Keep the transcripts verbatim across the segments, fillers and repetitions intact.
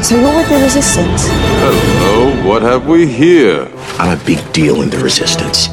So you're with the Resistance? Hello, what have we here? I'm a big deal in the Resistance.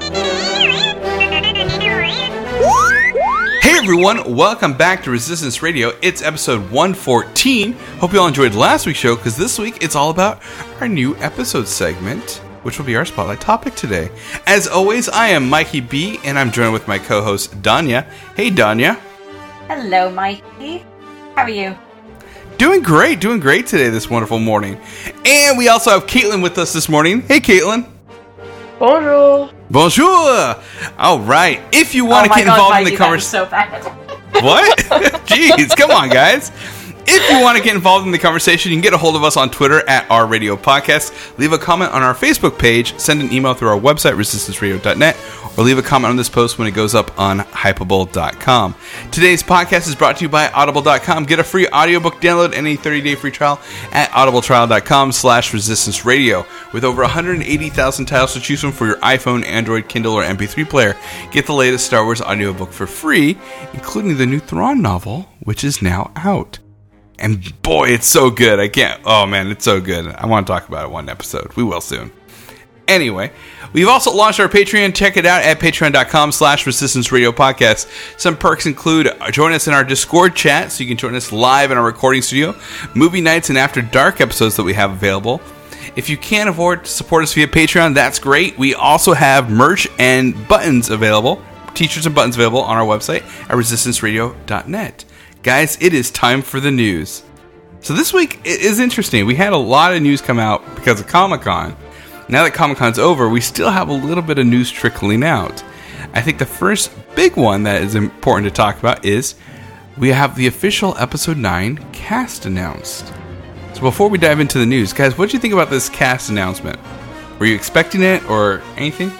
Hey everyone, welcome back to Resistance Radio. It's episode one fourteen. Hope you all enjoyed last week's show, because this week it's all about our new episode segment, which will be our spotlight topic today. As always, I am Mikey B, and I'm joined with my co-host, Danya. Hey, Danya. Hello, Mikey. How are you? Doing great, doing great today, this wonderful morning. And we also have Caitlin with us this morning. Hey, Caitlin. Bonjour. Bonjour. All right. If you want oh to get God, involved Mikey, in the conversation, so bad. What? Jeez, come on, guys. If you want to get involved in the conversation, you can get a hold of us on Twitter at our radio podcast, leave a comment on our Facebook page, send an email through our website, resistance radio dot net, or leave a comment on this post when it goes up on hypable dot com. Today's podcast is brought to you by audible dot com. Get a free audiobook download and a thirty-day free trial at audibletrial dot com slash resistance radio. With over one hundred eighty thousand titles to choose from for your iPhone, Android, Kindle, or M P three player, get the latest Star Wars audiobook for free, including the new Thrawn novel, which is now out. And boy, it's so good. I can't... Oh, man, it's so good. I want to talk about it one episode. We will soon. Anyway, we've also launched our Patreon. Check it out at patreon dot com slash resistance radio podcast. Some perks include join us in our Discord chat, so you can join us live in our recording studio, movie nights, and After Dark episodes that we have available. If you can't afford to support us via Patreon, that's great. We also have merch and buttons available, t-shirts and buttons available on our website at resistance radio dot net. Guys, it is time for the news. So this week is interesting. We had a lot of news come out because of Comic-Con. Now that Comic-Con's over, we still have a little bit of news trickling out. I think the first big one that is important to talk about is we have the official Episode nine cast announced. So before we dive into the news, guys, what did you think about this cast announcement? Were you expecting it or anything?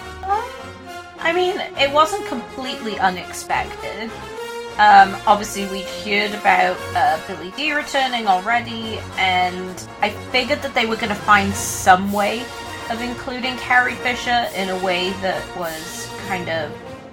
I mean, it wasn't completely unexpected. Um, obviously, we'd heard about uh, Billy Dee returning already, and I figured that they were going to find some way of including Carrie Fisher in a way that was kind of...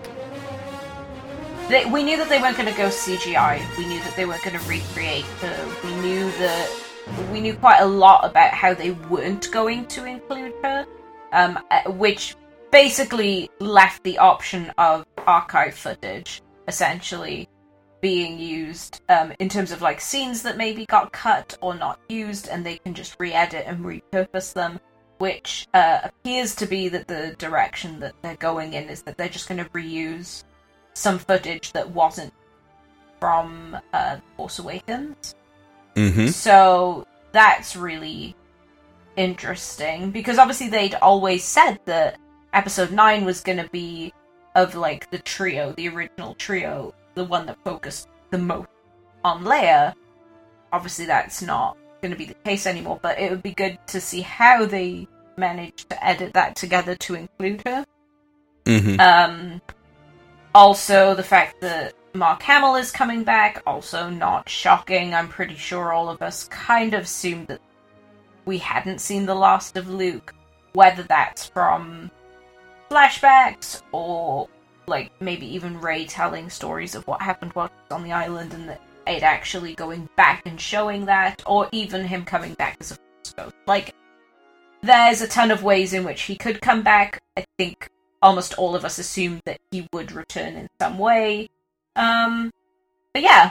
They, we knew that they weren't going to go C G I. We knew that they weren't going to recreate her. We knew that... We knew quite a lot about how they weren't going to include her, um, which basically left the option of archive footage, essentially, being used um, in terms of like scenes that maybe got cut or not used, and they can just re-edit and repurpose them, which uh, appears to be that the direction that they're going in is that they're just going to reuse some footage that wasn't from uh, Force Awakens. Mm-hmm. So that's really interesting, because obviously they'd always said that Episode nine was going to be of like the trio, the original trio, the one that focused the most on Leia. Obviously that's not going to be the case anymore, but it would be good to see how they managed to edit that together to include her. Mm-hmm. Um, also, the fact that Mark Hamill is coming back, also not shocking. I'm pretty sure all of us kind of assumed that we hadn't seen the last of Luke, whether that's from flashbacks or like maybe even Rey telling stories of what happened while he was on the island, and that it actually going back and showing that, or even him coming back as a Force ghost. Like, there's a ton of ways in which he could come back. I think almost all of us assumed that he would return in some way. Um, but yeah,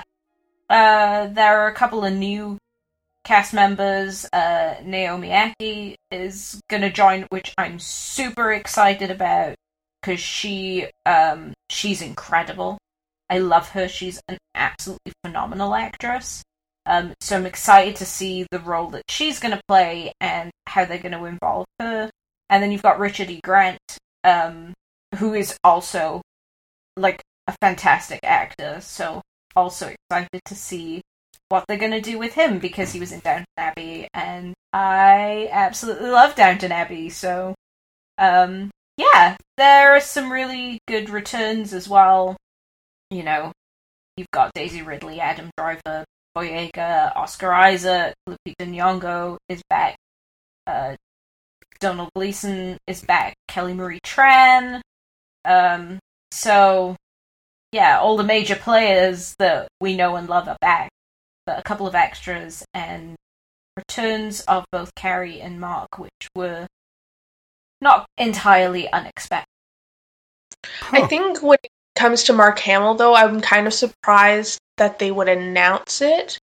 uh, there are a couple of new cast members. Uh, Naomi Ackie is gonna join, which I'm super excited about, because she, um, she's incredible. I love her. She's an absolutely phenomenal actress. Um, so I'm excited to see the role that she's gonna play and how they're gonna involve her. And then you've got Richard E. Grant, um, who is also, like, a fantastic actor, so also excited to see what they're going to do with him, because he was in Downton Abbey, and I absolutely love Downton Abbey, so, um, yeah, there are some really good returns as well. You know, you've got Daisy Ridley, Adam Driver, Boyega, Oscar Isaac, Lupita Nyong'o is back, uh, Donald Gleason is back, Kelly Marie Tran, um, so... yeah, all the major players that we know and love are back, but a couple of extras, and returns of both Carrie and Mark, which were not entirely unexpected. Huh. I think when it comes to Mark Hamill, though, I'm kind of surprised that they would announce it.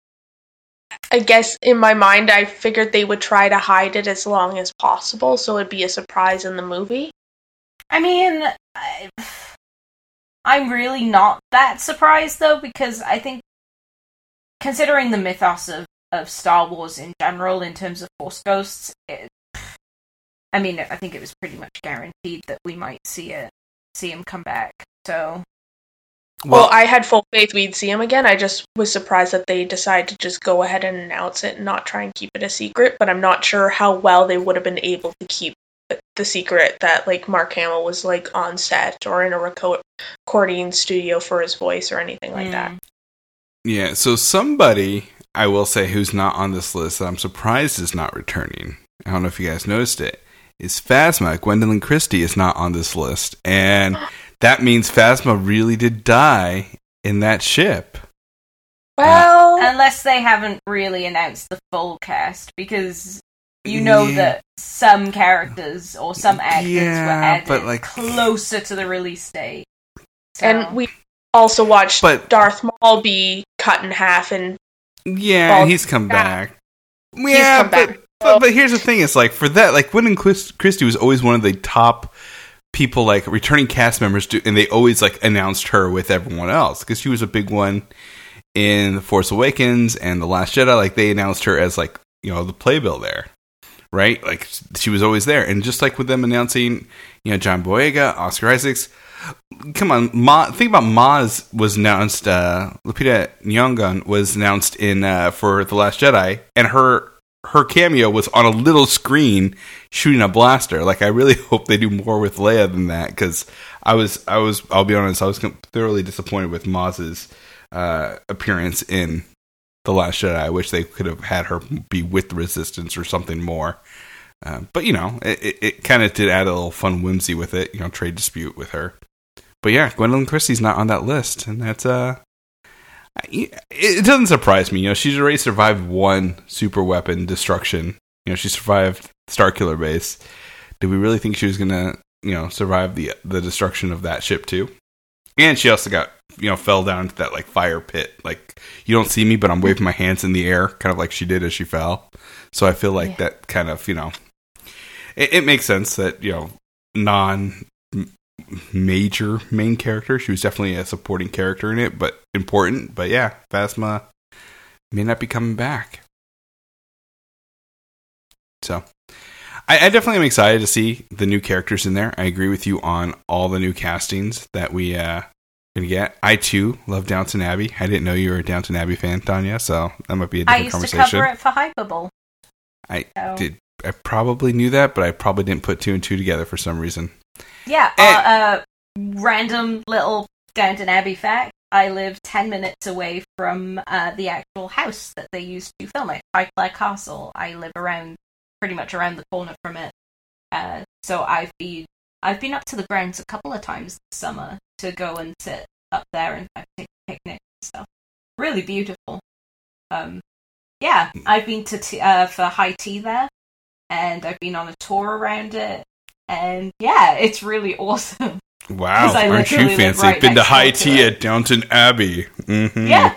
I guess in my mind, I figured they would try to hide it as long as possible, so it'd be a surprise in the movie. I mean, I, I'm really not that surprised, though, because I think, considering the mythos of, of Star Wars in general, in terms of Force Ghosts, it, I mean, I think it was pretty much guaranteed that we might see it, see him come back, so... Well, well, I had full faith we'd see him again. I just was surprised that they decided to just go ahead and announce it and not try and keep it a secret, but I'm not sure how well they would have been able to keep the secret that, like, Mark Hamill was, like, on set or in a reco- recording studio for his voice or anything like mm. that. Yeah, so somebody, I will say, who's not on this list that I'm surprised is not returning, I don't know if you guys noticed it, is Phasma. Gwendolyn Christie is not on this list, and... that means Phasma really did die in that ship. Well, uh, unless they haven't really announced the full cast, because you know yeah. that some characters or some actors yeah, were added but like, closer to the release date. So. And we also watched but, Darth Maul be cut in half and yeah, he's come back. back. Yeah, come but, back. But, but here's the thing: it's like for that, like Gwendolyn Christie was always one of the top people, like returning cast members do, and they always like announced her with everyone else because she was a big one in The Force Awakens and The Last Jedi. Like they announced her as like, you know, the playbill there, right? Like she was always there. And just like with them announcing, you know, John Boyega, Oscar Isaacs, come on, Ma, think about Maz was announced, uh, Lupita Nyong'o was announced in uh, for The Last Jedi, and her her cameo was on a little screen shooting a blaster. Like, I really hope they do more with Leia than that, because I was, I was, I'll be honest, I was thoroughly disappointed with Maz's uh, appearance in The Last Jedi. I wish they could have had her be with the Resistance or something more. Uh, but, you know, it, it, it kind of did add a little fun whimsy with it, you know, trade dispute with her. But yeah, Gwendolyn Christie's not on that list, and that's, uh, it doesn't surprise me. You know, she's already survived one super weapon destruction. You know, she survived Starkiller Base. Did we really think she was gonna, you know, survive the the destruction of that ship too? And she also got, you know, fell down into that like fire pit. Like, you don't see me, but I'm waving my hands in the air, kind of like she did as she fell. So I feel like yeah. that kind of, you know, it, it makes sense that, you know, non major main character. She was definitely a supporting character in it, but important. But yeah, Phasma may not be coming back. So I, I definitely am excited to see the new characters in there. I agree with you on all the new castings that we uh gonna get. I too love Downton Abbey. I didn't know you were a Downton Abbey fan, Tanya, so that might be a different conversation. I used conversation. to cover it for Hyperbole. I so. did. I probably knew that, but I probably didn't put two and two together for some reason. Yeah, uh, uh, random little Downton Abbey fact. I live ten minutes away from uh, the actual house that they used to film it, Highclere Castle. I live around, pretty much around the corner from it. Uh, so I've been, I've been up to the grounds a couple of times this summer to go and sit up there and have a picnic and stuff. Really beautiful. Um, yeah, I've been to t- uh, for high tea there, and I've been on a tour around it. And yeah, it's really awesome. Wow, aren't you fancy? Right Been to high tea at Downton Abbey. Mm-hmm. Yeah.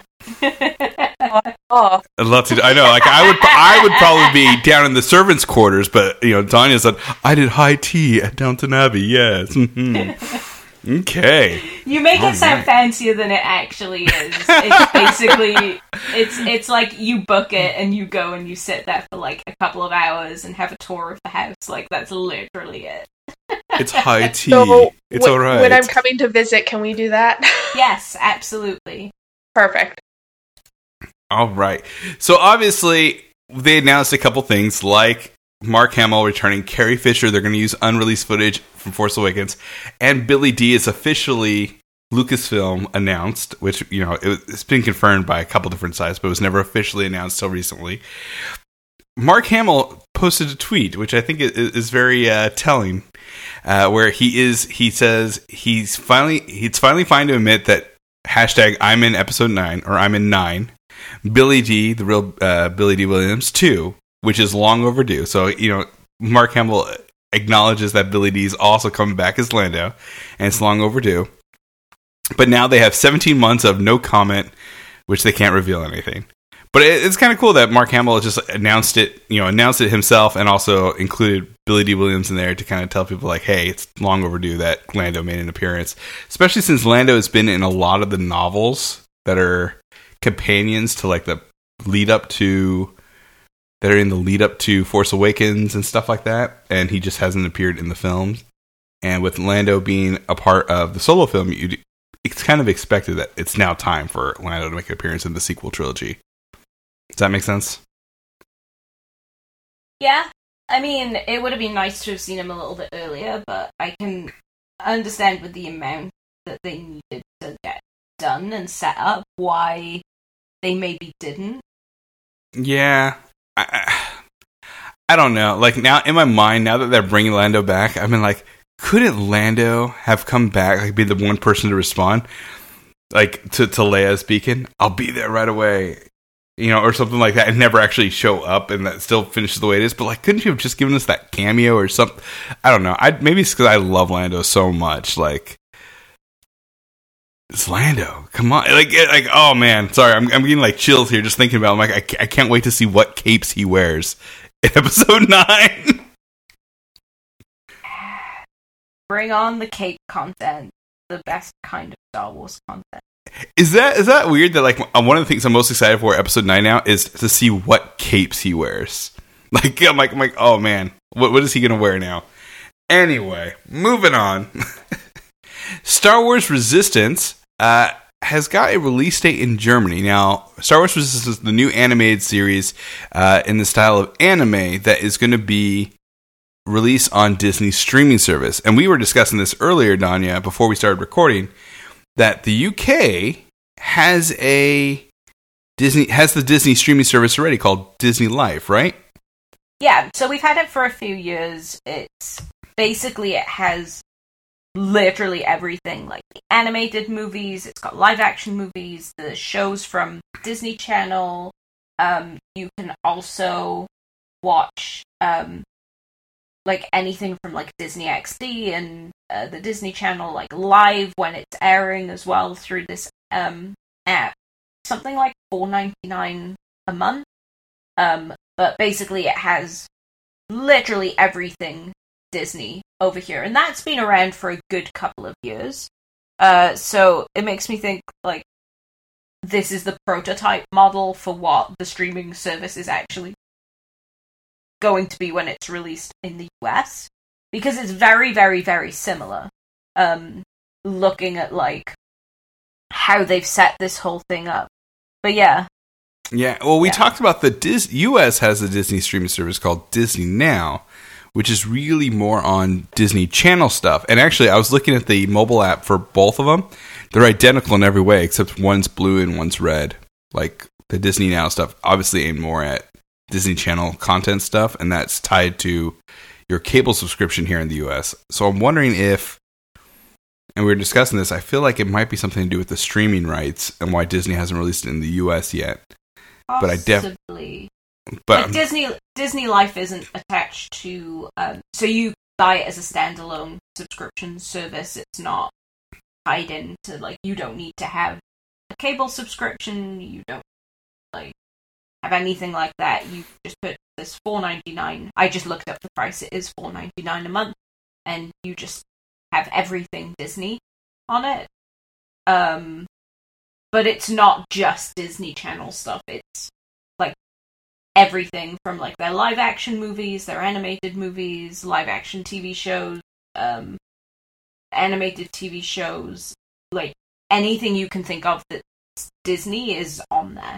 oh. I'd love to. I know, like I would, I would probably be down in the servants' quarters, but you know, Tanya said I did high tea at Downton Abbey. Yes. Mm-hmm. Okay. You make All it sound right. fancier than it actually is. It's basically, it's it's like you book it and you go and you sit there for like a couple of hours and have a tour of the house. Like, that's literally it. It's high tea. So, it's w- all right. When I'm coming to visit, can we do that? Yes, absolutely. Perfect. All right. So obviously, they announced a couple things like Mark Hamill returning, Carrie Fisher. They're going to use unreleased footage from Force Awakens, and Billy Dee is officially Lucasfilm announced, which, you know, it, it's been confirmed by a couple different sites, but it was never officially announced till recently. Mark Hamill posted a tweet, which I think is, is very uh, telling, uh, where he is. He says he's finally it's finally fine to admit that hashtag I'm in episode nine or I'm in nine. Billy D, the real uh, Billy D. Williams two, which is long overdue. So, you know, Mark Hamill acknowledges that Billy D is also coming back as Lando, and it's long overdue. But now they have seventeen months of no comment, which they can't reveal anything. But it, it's kind of cool that Mark Hamill just announced it, you know, announced it himself, and also included Billy D. Williams in there to kind of tell people, like, hey, it's long overdue that Lando made an appearance. Especially since Lando has been in a lot of the novels that are companions to, like, the lead up to, that are in the lead up to Force Awakens and stuff like that, and he just hasn't appeared in the films. And with Lando being a part of the solo film, you it's kind of expected that it's now time for Lando to make an appearance in the sequel trilogy. Does that make sense? Yeah. I mean, it would have been nice to have seen him a little bit earlier, but I can understand with the amount that they needed to get done and set up why they maybe didn't. Yeah. I, I don't know. Like, now, in my mind, now that they're bringing Lando back, I've been like, couldn't Lando have come back, like, be the one person to respond? Like, to, to Leia's beacon? I'll be there right away. You know, or something like that, and never actually show up, and that still finishes the way it is. But, like, couldn't you have just given us that cameo or something? I don't know. I Maybe it's because I love Lando so much. Like, it's Lando. Come on. Like, like oh, man. Sorry, I'm, I'm getting, like, chills here just thinking about it. I'm like, I, I can't wait to see what capes he wears in episode nine. Bring on the cape content. The best kind of Star Wars content. Is that is that weird that, like, one of the things I'm most excited for episode nine now is to see what capes he wears. Like, I'm like, I'm like oh man, what what is he gonna wear now? Anyway, moving on. Star Wars Resistance uh, has got a release date in Germany. Now, Star Wars Resistance is the new animated series uh, in the style of anime that is going to be released on Disney's streaming service. And we were discussing this earlier, Danya, before we started recording, that the U K has a Disney has the Disney streaming service already called Disney Life, right? Yeah, so we've had it for a few years. It's basically, it has literally everything, like the animated movies, it's got live action movies, the shows from Disney Channel. Um, you can also watch um, like anything from like Disney X D and uh, the Disney Channel, like live when it's airing as well through this um, app. Something like four ninety-nine a month. Um, but basically it has literally everything Disney over here. And that's been around for a good couple of years. Uh, so it makes me think, like, this is the prototype model for what the streaming service is actually going to be when it's released in the U S. Because it's very, very, very similar. Um, looking at, like, how they've set this whole thing up. But yeah. Yeah, well, we yeah. talked about the Dis- U S has a Disney streaming service called Disney Now, which is really more on Disney Channel stuff. And actually, I was looking at the mobile app for both of them. They're identical in every way, except one's blue and one's red. Like, the Disney Now stuff obviously aimed more at Disney Channel content stuff, and that's tied to your cable subscription here in the U S. So I'm wondering if, and we were discussing this, I feel like it might be something to do with the streaming rights and why Disney hasn't released it in the U S yet. Possibly. But I definitely... But like Disney Disney Life isn't attached to... Um, so you buy it as a standalone subscription service. It's not tied into, like, you don't need to have a cable subscription. You don't, like, have anything like that. You just put this four ninety-nine. I just looked up the price. It is four ninety-nine a month. And you just have everything Disney on it. Um... But it's not just Disney Channel stuff. It's, like, everything from, like, their live-action movies, their animated movies, live-action T V shows, um, animated T V shows. Like, anything you can think of that's Disney is on there.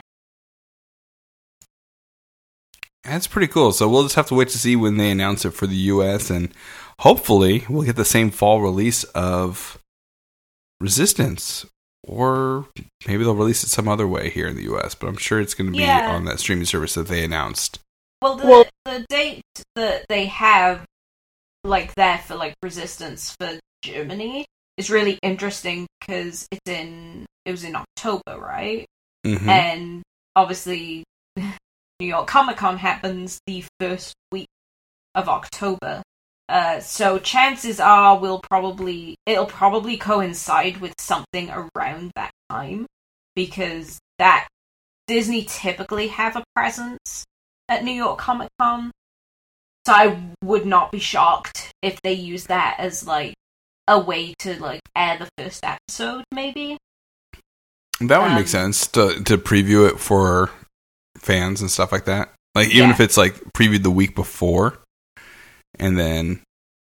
That's pretty cool. So we'll just have to wait to see when they announce it for the U S, and hopefully we'll get the same fall release of Resistance. Or maybe they'll release it some other way here in the U S, but I'm sure it's going to be yeah. on that streaming service that they announced. Well, the, well, the date that they have, like, there for, like, Resistance for Germany is really interesting because it's in, it was in October, right? Mm-hmm. And obviously New York Comic Con happens the first week of October. Uh, so chances are we'll probably it'll probably coincide with something around that time, because that Disney typically have a presence at New York Comic Con. So I would not be shocked if they use that as like a way to like air the first episode, maybe. That would um, make sense to to preview it for fans and stuff like that. Like even yeah. if it's like previewed the week before, and then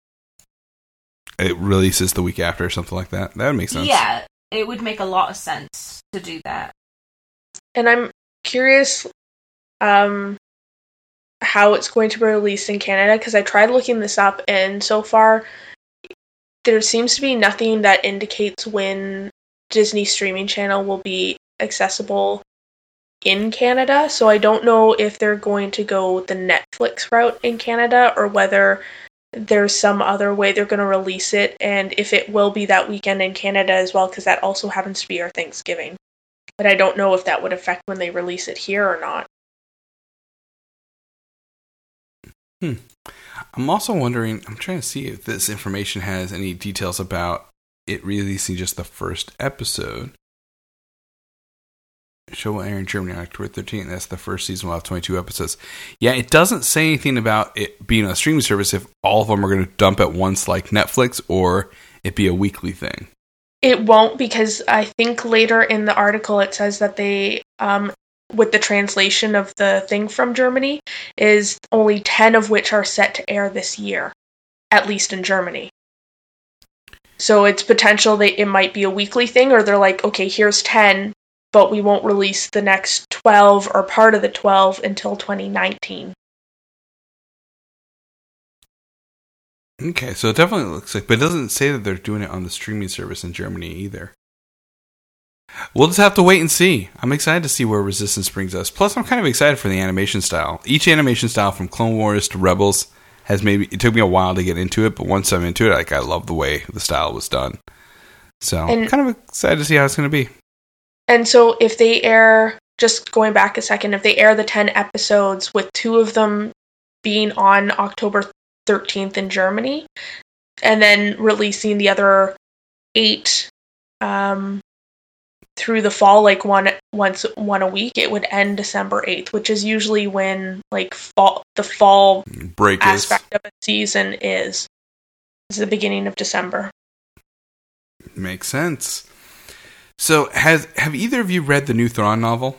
it releases the week after or something like that. That would make sense. Yeah, it would make a lot of sense to do that. And I'm curious um, how it's going to be released in Canada, because I tried looking this up, and so far there seems to be nothing that indicates when Disney streaming channel will be accessible in Canada. So I don't know if they're going to go the Netflix route in Canada, or whether there's some other way they're going to release it, and if it will be that weekend in Canada as well, because that also happens to be our Thanksgiving. But I don't know if that would affect when they release it here or not. Hmm. I'm also wondering, I'm trying to see if this information has any details about it releasing just the first episode. Show will air in Germany on October thirteenth. That's the first season. We'll have twenty-two episodes. Yeah, it doesn't say anything about it being a streaming service, if all of them are going to dump at once like Netflix, or it be a weekly thing. It won't, because I think later in the article it says that they, um, with the translation of the thing from Germany, is only ten of which are set to air this year, at least in Germany. So it's potential that it might be a weekly thing, or they're like, okay, here's ten, but we won't release the next twelve or part of the twelve until twenty nineteen. Okay, so it definitely looks like, but it doesn't say that they're doing it on the streaming service in Germany either. We'll just have to wait and see. I'm excited to see where Resistance brings us. Plus, I'm kind of excited for the animation style. Each animation style, from Clone Wars to Rebels, has maybe, it took me a while to get into it, but once I'm into it, like, I love the way the style was done. So, I'm kind of excited to see how it's going to be. And so if they air, just going back a second, if they air the ten episodes with two of them being on October thirteenth in Germany, and then releasing the other eight um, through the fall, like one once one a week, it would end December eighth, which is usually when like fall the fall break aspect is. of a season is. Is the beginning of December. Makes sense. So, has have either of you read the new Thrawn novel?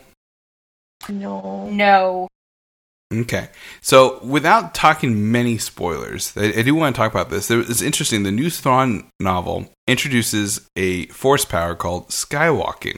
No. No. Okay. So, without talking many spoilers, I, I do want to talk about this. It's interesting. The new Thrawn novel introduces a force power called skywalking.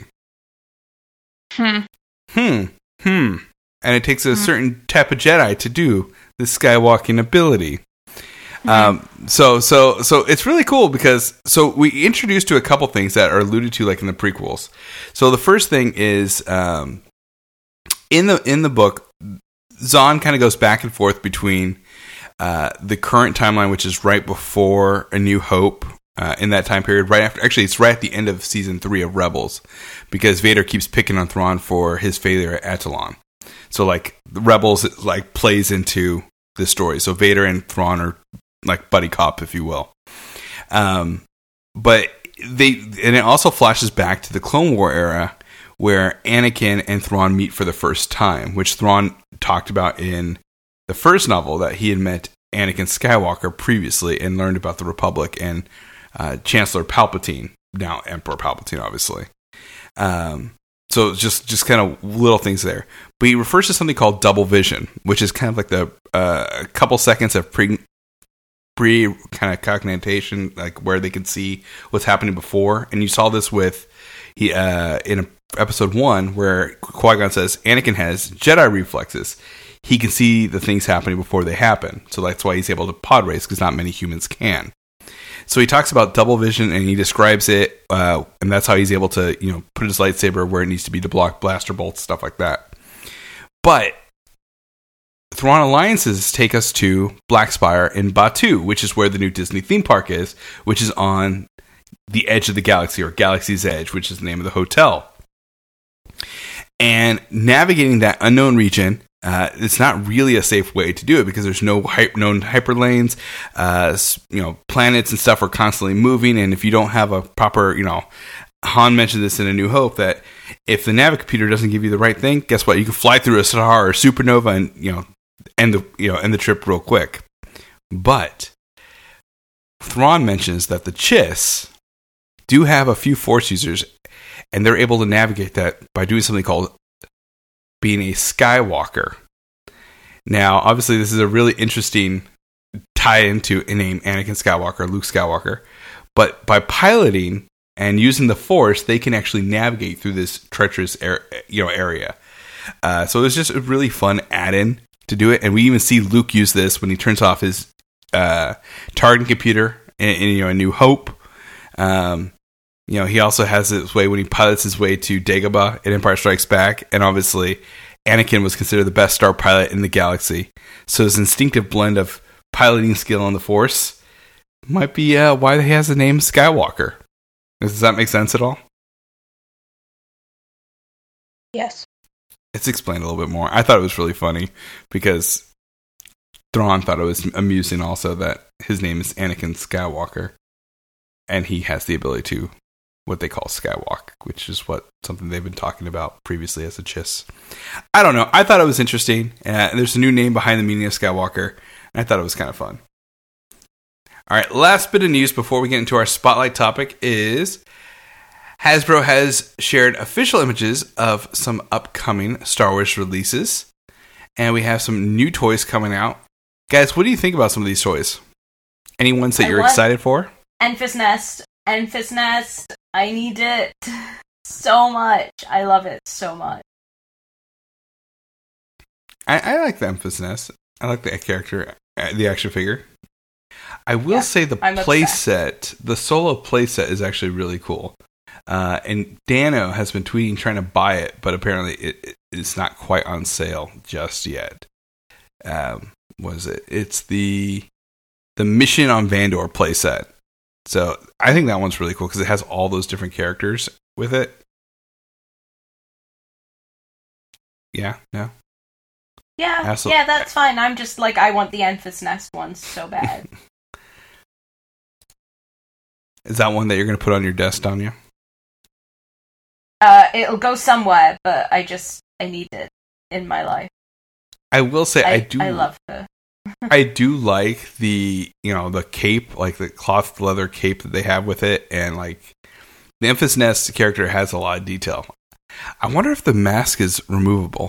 Hmm. Hmm. Hmm. And it takes a hmm. certain type of Jedi to do the skywalking ability. Um, so, so, so it's really cool because, so we introduced to a couple things that are alluded to like in the prequels. So the first thing is, um, in the, in the book, Zahn kind of goes back and forth between, uh, the current timeline, which is right before A New Hope, uh, in that time period, right after, actually it's right at the end of season three of Rebels, because Vader keeps picking on Thrawn for his failure at Atollon. So like the Rebels, like plays into this story. So Vader and Thrawn are like buddy cop, if you will. Um, but they, and it also flashes back to the Clone War era where Anakin and Thrawn meet for the first time, which Thrawn talked about in the first novel, that he had met Anakin Skywalker previously and learned about the Republic and uh, Chancellor Palpatine, now Emperor Palpatine, obviously. Um, so just, just kind of little things there. But he refers to something called double vision, which is kind of like the uh, a couple seconds of pre pre kind of cognition, like where they can see what's happening before. And you saw this with he uh, in episode one, where Qui-Gon says Anakin has Jedi reflexes. He can see the things happening before they happen. So that's why he's able to pod race, because not many humans can. So he talks about double vision, and he describes it, uh, and that's how he's able to, you know, put his lightsaber where it needs to be to block blaster bolts, stuff like that. But Thrawn Alliances take us to Black Spire in Batuu, which is where the new Disney theme park is, which is on the edge of the galaxy, or Galaxy's Edge, which is the name of the hotel. And navigating that unknown region, uh, it's not really a safe way to do it because there's no hy- known hyperlanes. Uh, you know, planets and stuff are constantly moving, and if you don't have a proper, you know, Han mentioned this in A New Hope that if the Navicomputer doesn't give you the right thing, guess what? You can fly through a star or supernova and you know end the you know end the trip real quick. But Thrawn mentions that the Chiss do have a few Force users, and they're able to navigate that by doing something called being a Skywalker. Now, obviously, this is a really interesting tie into a name, Anakin Skywalker, Luke Skywalker. But by piloting and using the Force, they can actually navigate through this treacherous air, you know, area. Uh, so it's just a really fun add-in to do it. And we even see Luke use this when he turns off his uh, targeting computer in, in you know, A New Hope. Um, you know, he also has his way when he pilots his way to Dagobah in Empire Strikes Back. And obviously, Anakin was considered the best star pilot in the galaxy. So his instinctive blend of piloting skill on the Force might be uh, why he has the name Skywalker. Does that make sense at all? Yes. It's explained a little bit more. I thought it was really funny because Thrawn thought it was amusing also that his name is Anakin Skywalker. And he has the ability to what they call Skywalk, which is what something they've been talking about previously as a Chiss. I don't know. I thought it was interesting. Uh, there's a new name behind the meaning of Skywalker, and I thought it was kind of fun. All right, last bit of news before we get into our spotlight topic is Hasbro has shared official images of some upcoming Star Wars releases, and we have some new toys coming out. Guys, what do you think about some of these toys? Any ones that I you're excited for? Enfys Nest. Enfys Nest. I need it so much. I love it so much. I, I like the Enfys Nest. I like the character, the action figure. I will yeah, say the playset, the solo playset is actually really cool. Uh, and Dano has been tweeting trying to buy it, but apparently it, it, it's not quite on sale just yet. Um, what is it? It's the the Mission on Vandor playset. So I think that one's really cool because it has all those different characters with it. Yeah, yeah. Yeah, Absolutely. yeah, that's fine. I'm just like, I want the Enfys Nest ones so bad. Is that one that you're going to put on your desk, Danya? Uh, it'll go somewhere, but I just, I need it in my life. I will say, I, I do... I love her. I do like the, you know, the cape, like the cloth leather cape that they have with it, and like the Enfys Nest character has a lot of detail. I wonder if the mask is removable.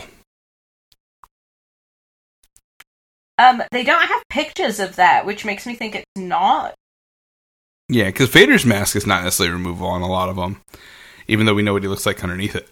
Um, they don't have pictures of that, which makes me think it's not. Yeah, because Vader's mask is not necessarily removable on a lot of them, even though we know what he looks like underneath it.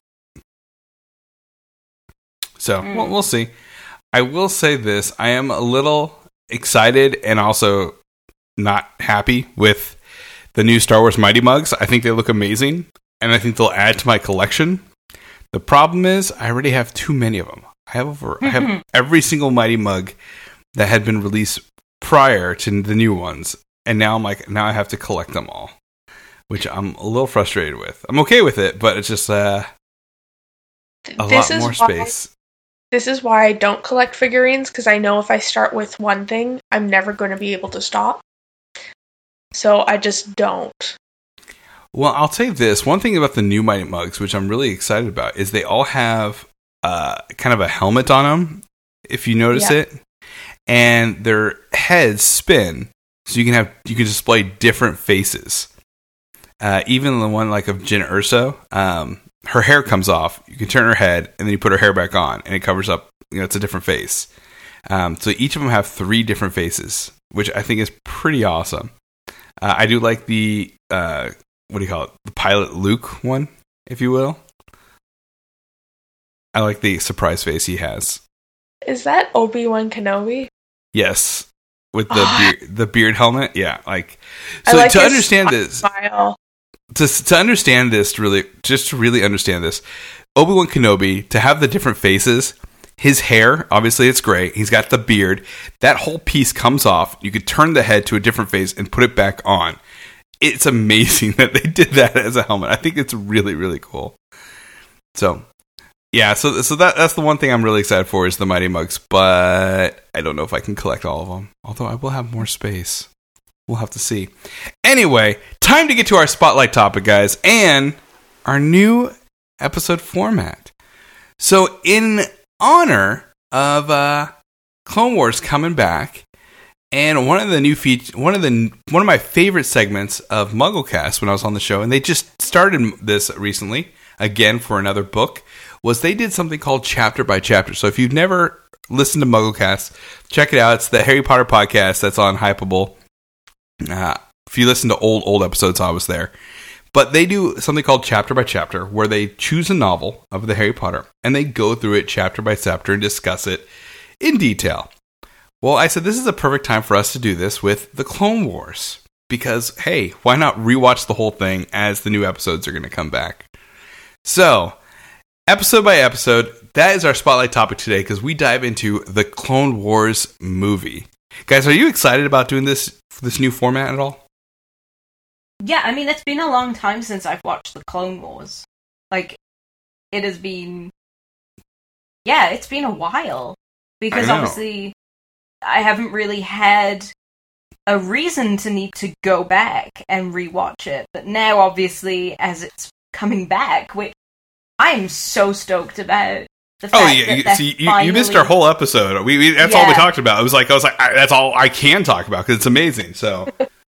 So, mm. we'll, we'll see. I will say this. I am a little excited and also not happy with the new Star Wars Mighty Mugs. I think they look amazing, and I think they'll add to my collection. The problem is I already have too many of them. I have over, I have every single Mighty Mug that had been released prior to the new ones, and now I'm like, now I have to collect them all, which I'm a little frustrated with. I'm okay with it, but it's just uh, a this lot more why, space. This is why I don't collect figurines, because I know if I start with one thing, I'm never going to be able to stop. So I just don't. Well, I'll say this. One thing about the new Mighty Mugs, which I'm really excited about, is they all have uh, kind of a helmet on them, if you notice yeah. it. And their heads spin, so you can have you can display different faces. Uh, even the one like of Jyn Erso, um, her hair comes off. You can turn her head, and then you put her hair back on, and it covers up. You know, it's a different face. Um, so each of them have three different faces, which I think is pretty awesome. Uh, I do like the uh, what do you call it? The Pilot Luke one, if you will. I like the surprise face he has. Is that Obi-Wan Kenobi? Yes, with the oh. beard, the beard helmet. Yeah, like so like to understand this. Smile. To to understand this, really, just to really understand this, Obi-Wan Kenobi, to have the different faces, his hair, obviously it's gray. He's got the beard. That whole piece comes off. You could turn the head to a different face and put it back on. It's amazing that they did that as a helmet. I think it's really, really cool. So, Yeah, so so that that's the one thing I'm really excited for is the Mighty Mugs, but I don't know if I can collect all of them. Although I will have more space. We'll have to see. Anyway, time to get to our spotlight topic, guys, and our new episode format. So, in honor of uh, Clone Wars coming back, and one of the new feat- one of the one of my favorite segments of MuggleCast when I was on the show, and they just started this recently again for another book, was they did something called Chapter by Chapter. So, if you've never listened to MuggleCast, check it out. It's the Harry Potter podcast that's on Hypable. Uh, if you listen to old, old episodes, I was there. But they do something called Chapter by Chapter, where they choose a novel of the Harry Potter, and they go through it chapter by chapter and discuss it in detail. Well, I said this is a perfect time for us to do this with the Clone Wars. Because, hey, why not rewatch the whole thing as the new episodes are going to come back? So, episode by episode, that is our spotlight topic today, because we dive into the Clone Wars movie. Guys, are you excited about doing this this new format at all? Yeah, I mean, it's been a long time since I've watched the Clone Wars. Like, it has been... Yeah, it's been a while. Because obviously, I haven't really had a reason to need to go back and rewatch it. But now, obviously, as it's coming back, which I'm so stoked about. The fact oh yeah, that you, see, you, finally... you missed our whole episode. We, we that's yeah. all we talked about. It was like I was like I, that's all I can talk about because it's amazing. So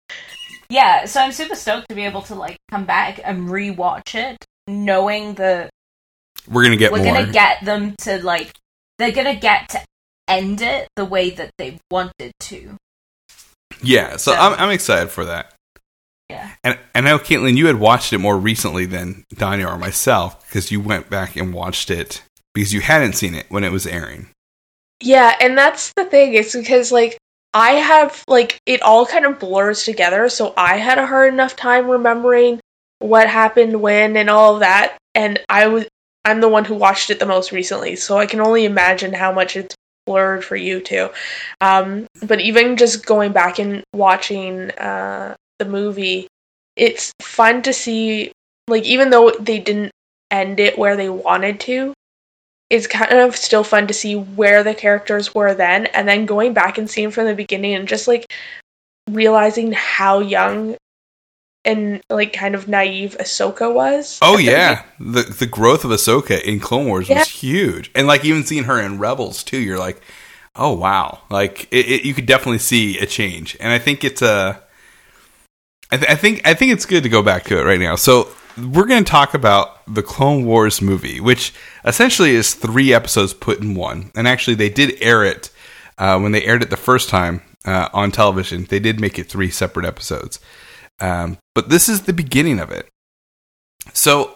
yeah, so I'm super stoked to be able to like come back and rewatch it, knowing that we're gonna get we're more. gonna get them to like they're gonna get to end it the way that they wanted to. Yeah, so, so I'm I'm excited for that. Yeah, and and I know Caitlin, you had watched it more recently than Danya or myself because you went back and watched it. Because you hadn't seen it when it was airing. Yeah, and that's the thing. It's because, like, I have, like, it all kind of blurs together, so I had a hard enough time remembering what happened when and all of that, and I was, I'm the one who watched it the most recently, so I can only imagine how much it's blurred for you two. Um, but even just going back and watching uh, the movie, it's fun to see, like, even though they didn't end it where they wanted to, it's kind of still fun to see where the characters were then, and then going back and seeing from the beginning and just, like, realizing how young and, like, kind of naive Ahsoka was. Oh, yeah. The the growth of Ahsoka in Clone Wars yeah. was huge. And, like, even seeing her in Rebels, too, you're like, oh, wow. Like, it, it, you could definitely see a change. And I think it's a... I, th- I think I think it's good to go back to it right now. So... we're going to talk about the Clone Wars movie, which essentially is three episodes put in one. And actually, they did air it uh, when they aired it the first time uh, on television. They did make it three separate episodes. Um, but this is the beginning of it. So,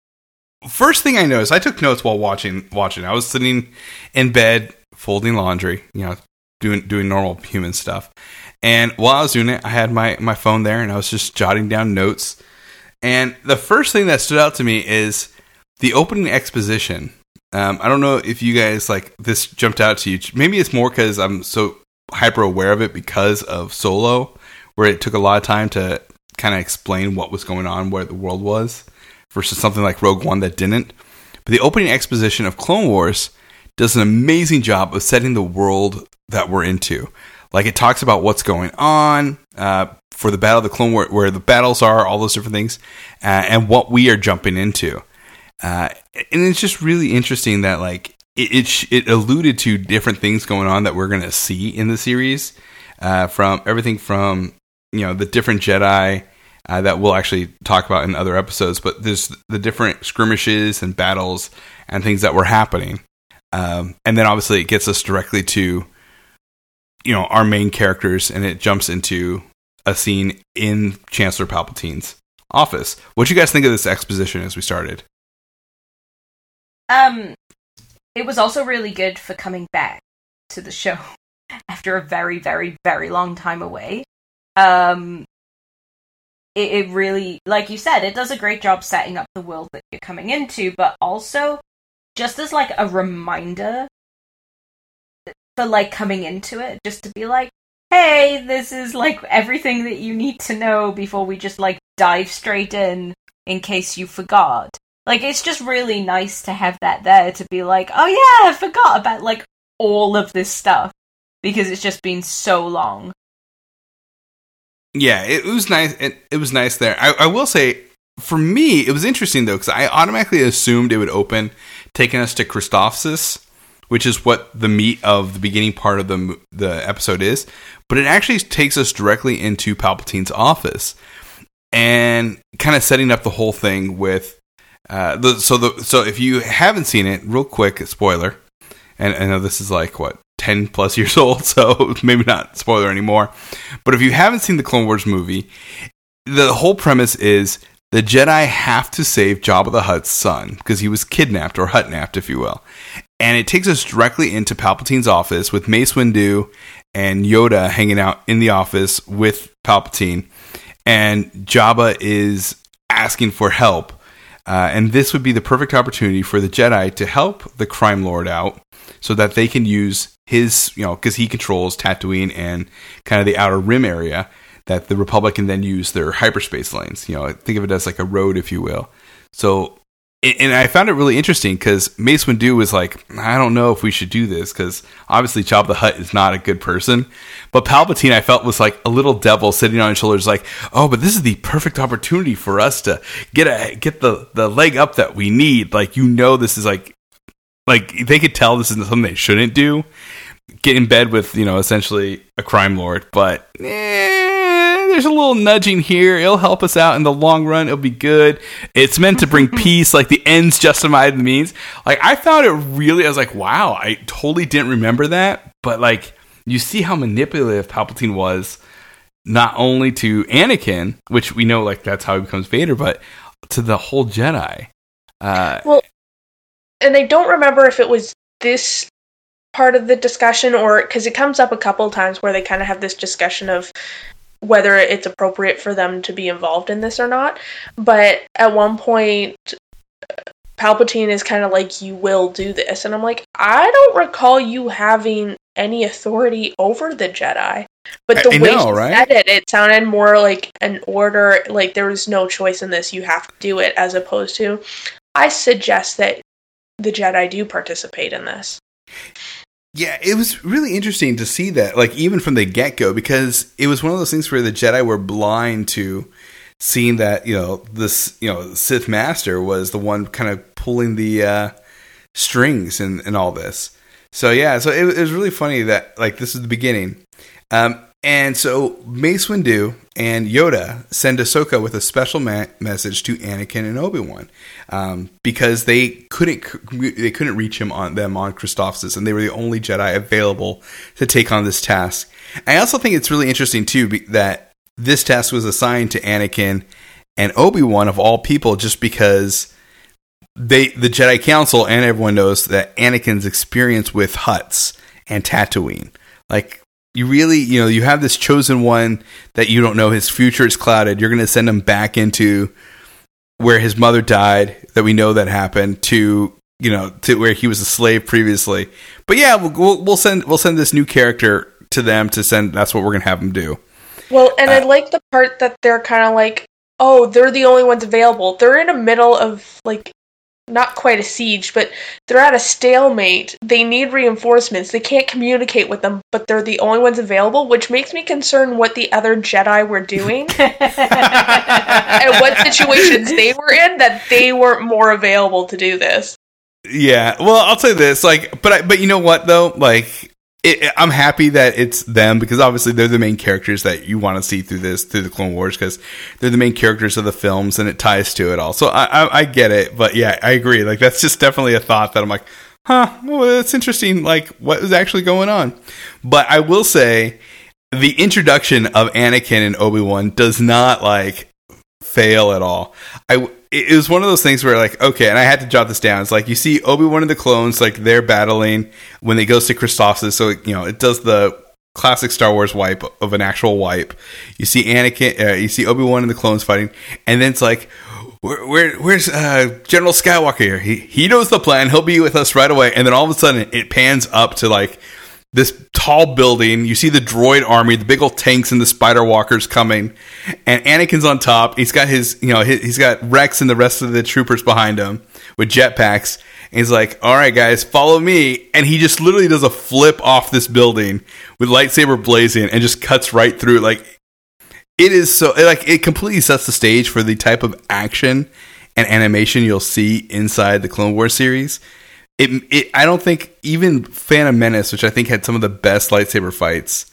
first thing I noticed, I took notes while watching. Watching, I was sitting in bed folding laundry, you know, doing doing normal human stuff. And while I was doing it, I had my my phone there, and I was just jotting down notes. And the first thing that stood out to me is the opening exposition. Um, I don't know if you guys, like, this jumped out to you. Maybe it's more because I'm so hyper aware of it because of Solo, where it took a lot of time to kind of explain what was going on, where the world was, versus something like Rogue One that didn't. But the opening exposition of Clone Wars does an amazing job of setting the world that we're into. Like, it talks about what's going on, uh, for the Battle of the Clone Wars, where the battles are, all those different things, uh, and what we are jumping into. Uh, and it's just really interesting that, like, it it, sh- it alluded to different things going on that we're going to see in the series, uh, from everything from, you know, the different Jedi uh, that we'll actually talk about in other episodes, but there's the different skirmishes and battles and things that were happening. Um, and then obviously it gets us directly to, you know, our main characters, and it jumps into a scene in Chancellor Palpatine's office. What do you guys think of this exposition as we started? Um, it was also really good for coming back to the show after a very, very, very long time away. Um, it, it really, like you said, it does a great job setting up the world that you're coming into, but also just as, like, a reminder for, like, coming into it, just to be like, hey, this is, like, everything that you need to know before we just, like, dive straight in, in case you forgot. Like, it's just really nice to have that there to be like, oh yeah, I forgot about, like, all of this stuff. Because it's just been so long. Yeah, it was nice. It, it was nice there. I, I will say, for me, it was interesting, though, because I automatically assumed it would open, taking us to Christophsis, which is what the meat of the beginning part of the the episode is. But it actually takes us directly into Palpatine's office. And kind of setting up the whole thing with... Uh, the, so the so if you haven't seen it, real quick, spoiler, and I know this is like, what, ten plus years old, so maybe not spoiler anymore. But if you haven't seen the Clone Wars movie, the whole premise is the Jedi have to save Jabba the Hutt's son, because he was kidnapped, or Hutt-napped, if you will. And it takes us directly into Palpatine's office with Mace Windu and Yoda hanging out in the office with Palpatine. And Jabba is asking for help. Uh, and this would be the perfect opportunity for the Jedi to help the crime lord out so that they can use his, you know, because he controls Tatooine and kind of the outer rim area, that the Republic can then use their hyperspace lanes. You know, think of it as like a road, if you will. So, and I found it really interesting because Mace Windu was like, I don't know if we should do this because obviously Jabba the Hutt is not a good person. But Palpatine, I felt, was like a little devil sitting on his shoulders like, oh, but this is the perfect opportunity for us to get a get the, the leg up that we need. Like, you know, this is like, like they could tell this is something they shouldn't do. Get in bed with, you know, essentially a crime lord. But, eh. There's a little nudging here. It'll help us out in the long run. It'll be good. It's meant to bring peace. Like, the ends justify the means. Like, I found it really, I was like, wow, I totally didn't remember that. But, like, you see how manipulative Palpatine was, not only to Anakin, which we know, like, that's how he becomes Vader, but to the whole Jedi. Uh, well, and I don't remember if it was this part of the discussion or, because it comes up a couple of times where they kind of have this discussion of whether it's appropriate for them to be involved in this or not. But at one point, Palpatine is kind of like, you will do this. And I'm like, I don't recall you having any authority over the Jedi. But the I, I way know, you right? said it, it sounded more like an order, like there was no choice in this, you have to do it, as opposed to, I suggest that the Jedi do participate in this. Yeah, it was really interesting to see that, like, even from the get-go, because it was one of those things where the Jedi were blind to seeing that, you know, this, you know, Sith Master was the one kind of pulling the uh, strings and, and all this. So, yeah, so it, it was really funny that, like, this is the beginning. Um, and so Mace Windu and Yoda send Ahsoka with a special ma- message to Anakin and Obi-Wan, um, because they couldn't they couldn't reach him on them on Christophsis, and they were the only Jedi available to take on this task. I also think it's really interesting too be- that this task was assigned to Anakin and Obi-Wan of all people, just because they the Jedi Council and everyone knows that Anakin's experience with Hutts and Tatooine, like. You really, you know, you have this chosen one that you don't know, his future is clouded. You're going to send him back into where his mother died, that we know that happened, to, you know, to where he was a slave previously. But yeah, we'll, we'll send we'll send this new character to them to send. That's what we're going to have them do. Well, and uh, I like the part that they're kind of like, oh, they're the only ones available. They're in the middle of, like, not quite a siege, but they're at a stalemate. They need reinforcements. They can't communicate with them, but they're the only ones available, which makes me concerned what the other Jedi were doing and what situations they were in that they weren't more available to do this. Yeah, well, I'll say this, like, but I, but you know what though, like. It, I'm happy that it's them, because obviously they're the main characters that you want to see through this, through the Clone Wars, because they're the main characters of the films and it ties to it all. So I, I, I get it, but yeah, I agree. Like, that's just definitely a thought that I'm like, huh, well, that's interesting. Like, what is actually going on? But I will say the introduction of Anakin and Obi-Wan does not like fail at all. I, it was one of those things where, like, okay, and I had to jot this down. It's like, you see Obi-Wan and the clones, like, they're battling when they goes to Christophsis. So, you know, it does the classic Star Wars wipe of an actual wipe. You see Anakin, uh, you see Obi-Wan and the clones fighting, and then it's like, where, where where's uh, General Skywalker here? He he knows the plan. He'll be with us right away. And then all of a sudden, it pans up to, like, this tall building. You see the droid army, the big old tanks and the spider walkers coming, and Anakin's on top. He's got his, you know, his, he's got Rex and the rest of the troopers behind him with jetpacks. And he's like, "All right, guys, follow me." And he just literally does a flip off this building with lightsaber blazing and just cuts right through. Like, it is so, like, it completely sets the stage for the type of action and animation you'll see inside the Clone Wars series. It, it, I don't think even Phantom Menace, which I think had some of the best lightsaber fights,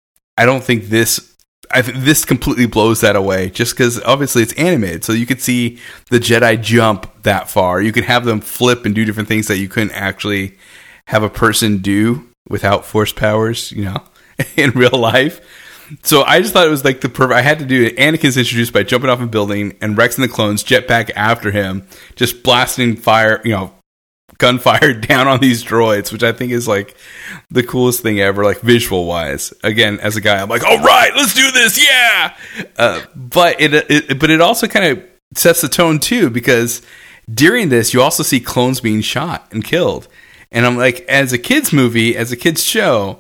I don't think this, I think this completely blows that away. Just because obviously it's animated, so you could see the Jedi jump that far. You could have them flip and do different things that you couldn't actually have a person do without force powers, you know, in real life. So I just thought it was like the perfect. I had to do it. Anakin's introduced by jumping off a building, and Rex and the clones jetpack after him, just blasting fire, you know. Gunfire down on these droids, which I think is like the coolest thing ever, like visual wise. Again, as a guy, I'm like, all right, let's do this, yeah. Uh, but it, it, but it also kind of sets the tone too, because during this, you also see clones being shot and killed, and I'm like, as a kids movie, as a kids show,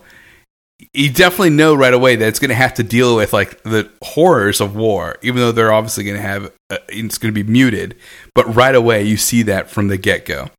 you definitely know right away that it's going to have to deal with like the horrors of war, even though they're obviously going to have uh, it's going to be muted, but right away you see that from the get go.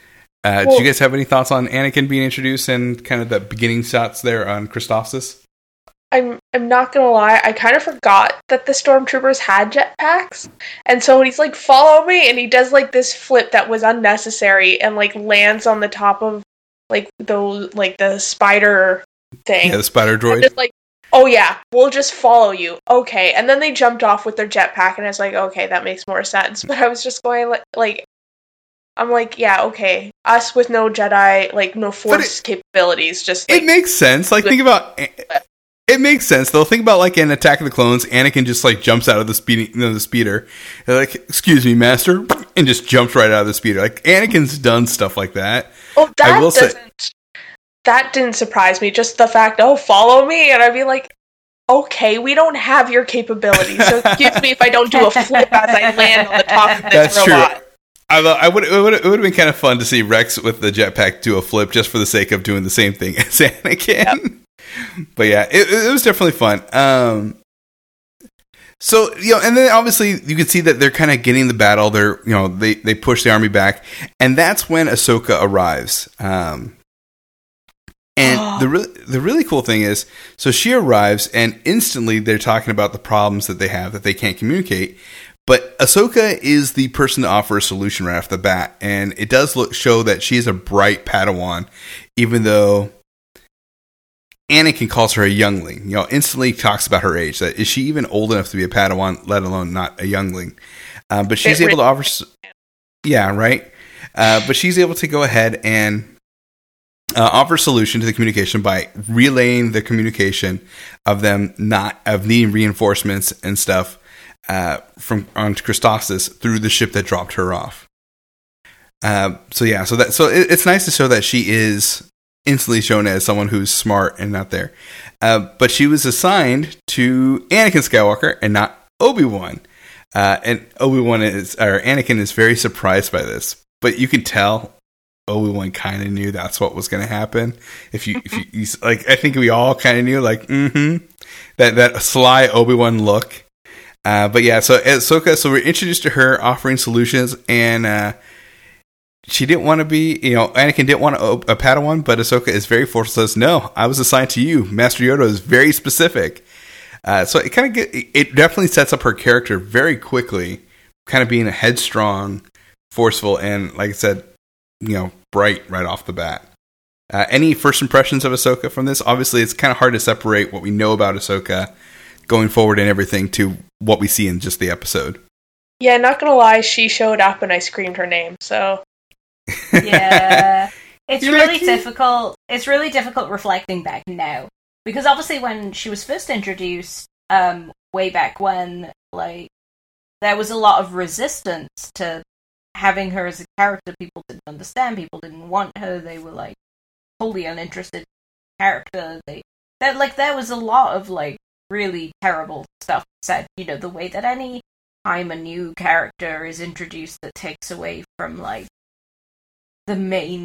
Uh, well, do you guys have any thoughts on Anakin being introduced and kind of the beginning shots there on Christophsis? I'm I'm not gonna lie, I kind of forgot that the stormtroopers had jetpacks, and so he's like, "Follow me," and he does like this flip that was unnecessary and like lands on the top of like those like the spider thing. Yeah, the spider droid. Just like, oh yeah, we'll just follow you. Okay, and then they jumped off with their jetpack, and I was like, okay, that makes more sense. But I was just going like like. I'm like, yeah, okay. Us with no Jedi, like, no Force it, capabilities, just, like... It makes sense. Like, think about... It makes sense, though. Think about, like, in Attack of the Clones, Anakin just, like, jumps out of the, speeding, you know, the speeder. They're like, excuse me, master. And just jumps right out of the speeder. Like, Anakin's done stuff like that. Oh, that I will doesn't... Say, that didn't surprise me. Just the fact, oh, follow me. And I'd be like, okay, we don't have your capabilities. So excuse me if I don't do a flip as I land on the top of this That's robot. True. I would. It would. It would have been kind of fun to see Rex with the jetpack do a flip just for the sake of doing the same thing as Anakin. Yep. But yeah, it, it was definitely fun. Um, so you know, and then obviously you can see that they're kind of getting the battle. They're you know they they push the army back, and that's when Ahsoka arrives. Um, and the really the really cool thing is, so she arrives, and instantly they're talking about the problems that they have that they can't communicate. But Ahsoka is the person to offer a solution right off the bat, and it does look show that she is a bright Padawan, even though Anakin calls her a youngling. You know, instantly talks about her age. That is she even old enough to be a Padawan, let alone not a youngling? Um, but she's able to offer, yeah, right. Uh, but she's able to go ahead and uh, offer a solution to the communication by relaying the communication of them not of needing reinforcements and stuff. Uh, from on Christophsis through the ship that dropped her off. Uh, so yeah, so that so it, it's nice to show that she is instantly shown as someone who's smart and not there. Uh, but she was assigned to Anakin Skywalker and not Obi-Wan. Uh, and Obi-Wan is or Anakin is very surprised by this, but you can tell Obi-Wan kind of knew that's what was going to happen. If you, if you, you like, I think we all kind of knew, like, mm-hmm, that that sly Obi-Wan look. Uh, but yeah, so Ahsoka, so we're introduced to her offering solutions, and uh, she didn't want to be, you know, Anakin didn't want a, a Padawan, but Ahsoka is very forceful, says, no, I was assigned to you. Master Yoda is very specific. Uh, so it kind of get, it definitely sets up her character very quickly, kind of being a headstrong, forceful, and like I said, you know, bright right off the bat. Uh, any first impressions of Ahsoka from this? Obviously, it's kind of hard to separate what we know about Ahsoka going forward and everything to what we see in just the episode. Yeah, not gonna lie, she showed up and I screamed her name, so... Yeah, it's You're really lucky. difficult. It's really difficult reflecting back now. Because obviously when she was first introduced, um, way back when, like, there was a lot of resistance to having her as a character. People didn't understand, people didn't want her, they were, like, wholly uninterested character. They, that like, there was a lot of, like, really terrible stuff said, you know, the way that any time a new character is introduced that takes away from, like, the main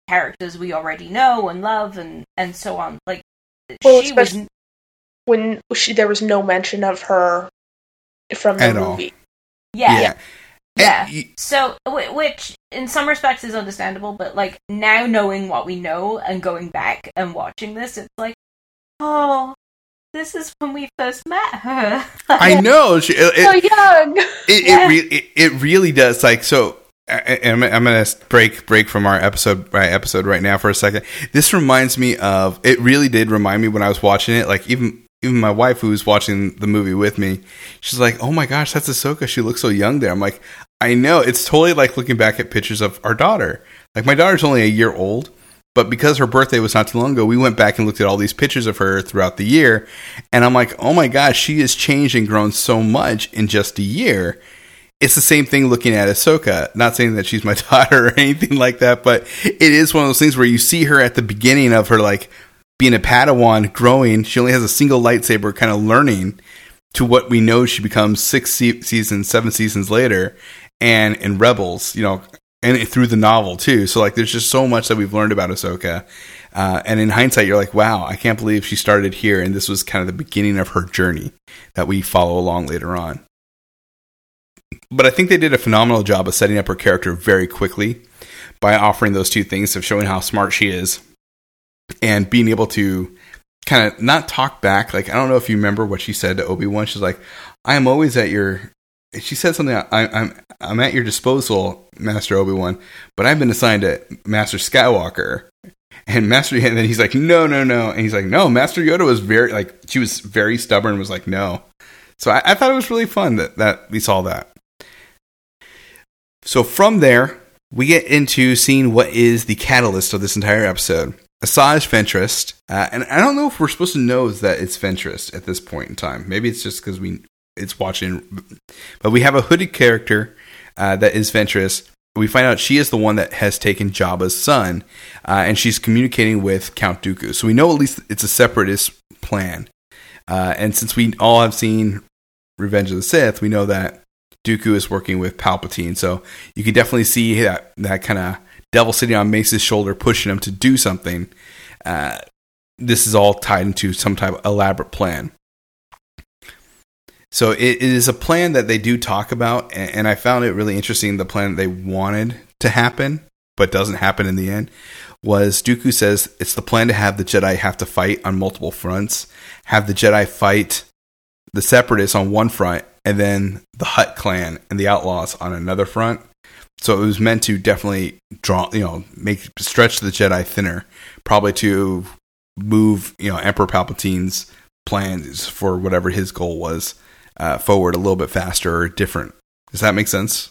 characters we already know and love, and, and so on. Like, well, she was when she, there was no mention of her from the At movie. All. Yeah. Yeah. Yeah. And, So, which in some respects is understandable, but like now knowing what we know and going back and watching this, it's like, oh, this is when we first met her. I know. She, it, So young. It Yeah. it, re- it it really does. Like, so I, I'm, I'm going to break break from our episode right episode right now for a second. This reminds me of. It really did remind me when I was watching it. Like, even even my wife, who was watching the movie with me, she's like, "Oh my gosh, that's Ahsoka. She looks so young there." I'm like, I know. It's totally like looking back at pictures of our daughter. Like, my daughter's only a year old, but because her birthday was not too long ago, we went back and looked at all these pictures of her throughout the year. And I'm like, oh my gosh, she has changed and grown so much in just a year. It's the same thing looking at Ahsoka. Not saying that she's my daughter or anything like that, but it is one of those things where you see her at the beginning of her, like, being a Padawan, growing. She only has a single lightsaber, kind of learning, to what we know she becomes six se- seasons, seven seasons later, and in Rebels, you know, and through the novel too. So, like, there's just so much that we've learned about Ahsoka. Uh, and in hindsight, you're like, wow, I can't believe she started here, and this was kind of the beginning of her journey that we follow along later on. But I think they did a phenomenal job of setting up her character very quickly by offering those two things of showing how smart she is and being able to kind of not talk back. Like, I don't know if you remember what she said to Obi-Wan. She's like, I am always at your... She said something, I, I'm I'm at your disposal, Master Obi-Wan, but I've been assigned to Master Skywalker. And Master... And then he's like, no, no, no. And he's like, no, Master Yoda was very... Like, she was very stubborn, was like, no. So I, I thought it was really fun that, that we saw that. So from there, we get into seeing what is the catalyst of this entire episode. Asajj Ventress, uh, and I don't know if we're supposed to know that it's Ventress at this point in time. Maybe it's just because we it's watching, but we have a hooded character uh, that is Ventress. We find out she is the one that has taken Jabba's son, uh, and she's communicating with Count Dooku. So we know at least it's a separatist plan. Uh, and since we all have seen Revenge of the Sith, we know that Dooku is working with Palpatine. So you can definitely see that that kind of devil sitting on Mace's shoulder, pushing him to do something. Uh, this is all tied into some type of elaborate plan. So it, it is a plan that they do talk about, and, and I found it really interesting. The plan they wanted to happen, but doesn't happen in the end, was Dooku says it's the plan to have the Jedi have to fight on multiple fronts, have the Jedi fight the Separatists on one front, and then the Hutt clan and the Outlaws on another front. So it was meant to definitely draw, you know, make stretch the Jedi thinner, probably to move, you know, Emperor Palpatine's plans for whatever his goal was uh, forward a little bit faster or different. Does that make sense?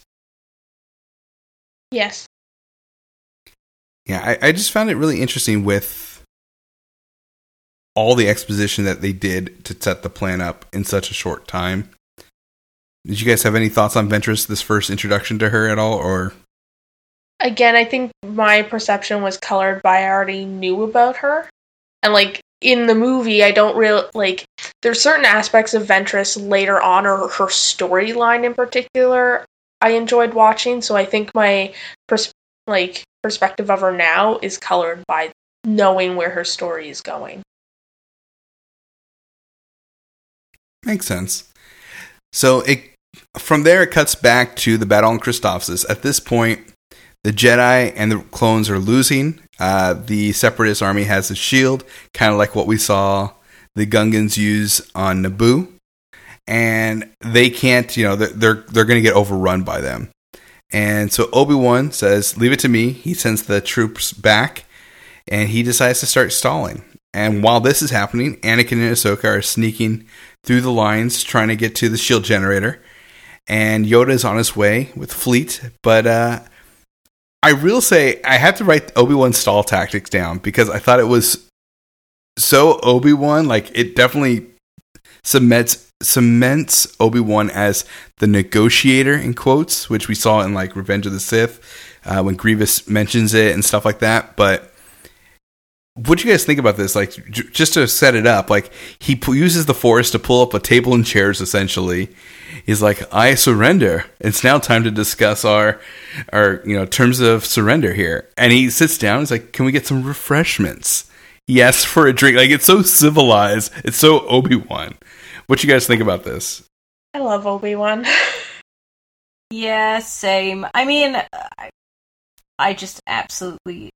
Yes. Yeah, I, I just found it really interesting with all the exposition that they did to set the plan up in such a short time. Did you guys have any thoughts on Ventress, this first introduction to her at all, or? Again, I think my perception was colored by I already knew about her. And, like, in the movie, I don't really, like, there's certain aspects of Ventress later on, or her storyline in particular, I enjoyed watching, so I think my, pers- like, perspective of her now is colored by knowing where her story is going. Makes sense. So it from there it cuts back to the battle on Christophsis. At this point, the Jedi and the clones are losing. Uh, the Separatist army has a shield, kind of like what we saw the Gungans use on Naboo, and they can't. You know, they're they're, they're going to get overrun by them. And so Obi-Wan says, "Leave it to me." He sends the troops back, and he decides to start stalling. And while this is happening, Anakin and Ahsoka are sneaking through the lines, trying to get to the shield generator. And Yoda is on his way with fleet. But uh, I will say, I had to write Obi-Wan's stall tactics down because I thought it was so Obi-Wan. Like, it definitely cements, cements Obi-Wan as the negotiator, in quotes, which we saw in, like, Revenge of the Sith, uh, when Grievous mentions it and stuff like that. But what do you guys think about this? Like, j- just to set it up, like, he p- uses the Force to pull up a table and chairs, essentially. he's like, I surrender. It's now time to discuss our, our, you know, terms of surrender here. And he sits down. He's like, can we get some refreshments? He asks for a drink. Like, it's so civilized. It's so Obi-Wan. What you guys think about this? I love Obi-Wan. Yeah, same. I mean, I, I just absolutely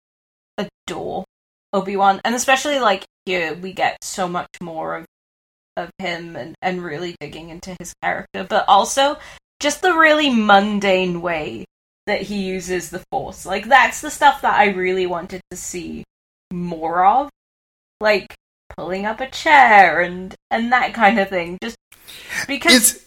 adore Obi-Wan. And especially, like, here we get so much more of of him and, and really digging into his character. But also, just the really mundane way that he uses the Force. Like, that's the stuff that I really wanted to see more of. Like, pulling up a chair and, and that kind of thing. Just because... It's-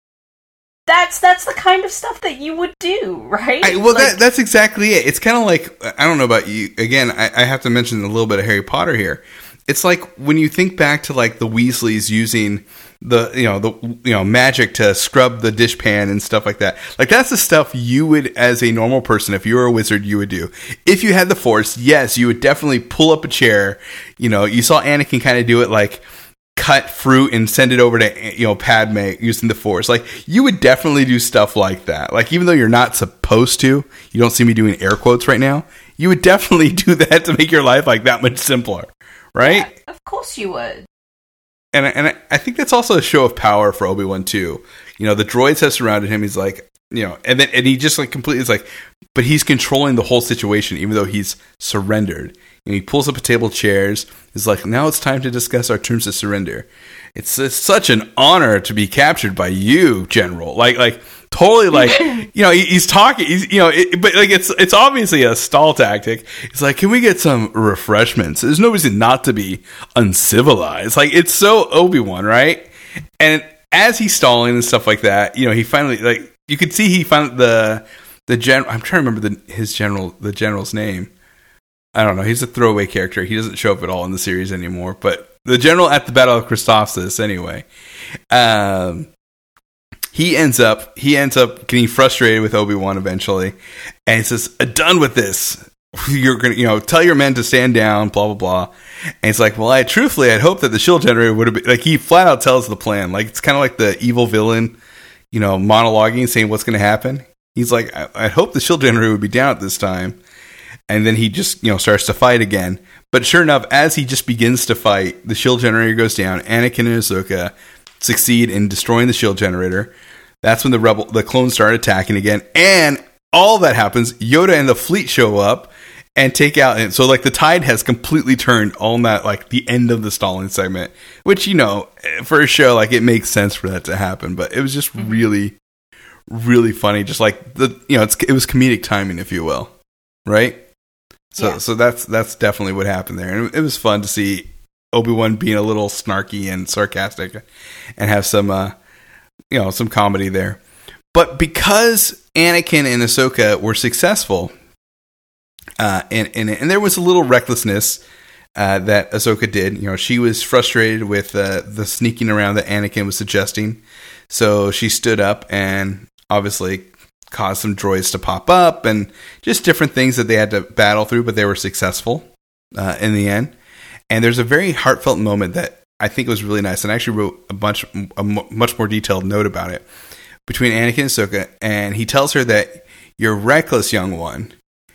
That's that's the kind of stuff that you would do, right? I, well, like, that, that's exactly it. It's kind of like, I don't know about you. Again, I, I have to mention a little bit of Harry Potter here. It's like when you think back to like the Weasleys using the you know the you know magic to scrub the dishpan and stuff like that. Like that's the stuff you would, as a normal person, if you were a wizard, you would do. If you had the Force, yes, you would definitely pull up a chair. You know, you saw Anakin kind of do it, like cut fruit and send it over to, you know, Padme using the Force. Like, you would definitely do stuff like that. Like, even though you're not supposed to, you don't see me doing air quotes right now, you would definitely do that to make your life, like, that much simpler. Right? Yeah, of course you would. And, and I think that's also a show of power for Obi-Wan, too. You know, the droids have surrounded him. He's like, you know, and then and he just, like, completely is like, but he's controlling the whole situation, even though he's surrendered. And he pulls up a table of chairs. He's like, now it's time to discuss our terms of surrender. It's, it's such an honor to be captured by you, General. Like, like totally, like, you know, he, he's talking. He's, you know, it, but like, it's it's obviously a stall tactic. It's like, can we get some refreshments? There's no reason not to be uncivilized. Like, it's so Obi-Wan, right? And as he's stalling and stuff like that, you know, he finally, like, you could see he found the the general. I'm trying to remember the his general, the general's name. I don't know. He's a throwaway character. He doesn't show up at all in the series anymore. But the general at the Battle of Christophsis, anyway, um, he ends up he ends up getting frustrated with Obi-Wan eventually, and he says, "Done with this. You're gonna, you know, tell your men to stand down." Blah blah blah. And it's like, well, I truthfully, I'd hope that the shield generator would have been like. He flat out tells the plan. Like, it's kind of like the evil villain, you know, monologuing, saying what's going to happen. He's like, I, I hope the shield generator would be down at this time. And then he just, you know, starts to fight again. But sure enough, as he just begins to fight, the shield generator goes down. Anakin and Ahsoka succeed in destroying the shield generator. That's when the rebel, the clones start attacking again. And all that happens, Yoda and the fleet show up and take out. And so, like, the tide has completely turned on that, like, the end of the stalling segment. Which, you know, for a show, like, it makes sense for that to happen. But it was just really, really funny. Just like, the you know, it's, it was comedic timing, if you will. Right? So, yeah. so that's that's definitely what happened there, and it was fun to see Obi-Wan being a little snarky and sarcastic, and have some, uh, you know, some comedy there. But because Anakin and Ahsoka were successful, uh, and and and there was a little recklessness uh, that Ahsoka did. You know, she was frustrated with uh, the sneaking around that Anakin was suggesting, so she stood up and obviously caused some droids to pop up and just different things that they had to battle through, but they were successful uh, in the end. And there's a very heartfelt moment that I think was really nice, and I actually wrote a bunch, a much more detailed note about it between Anakin and Ahsoka. And he tells her that you're reckless, young one.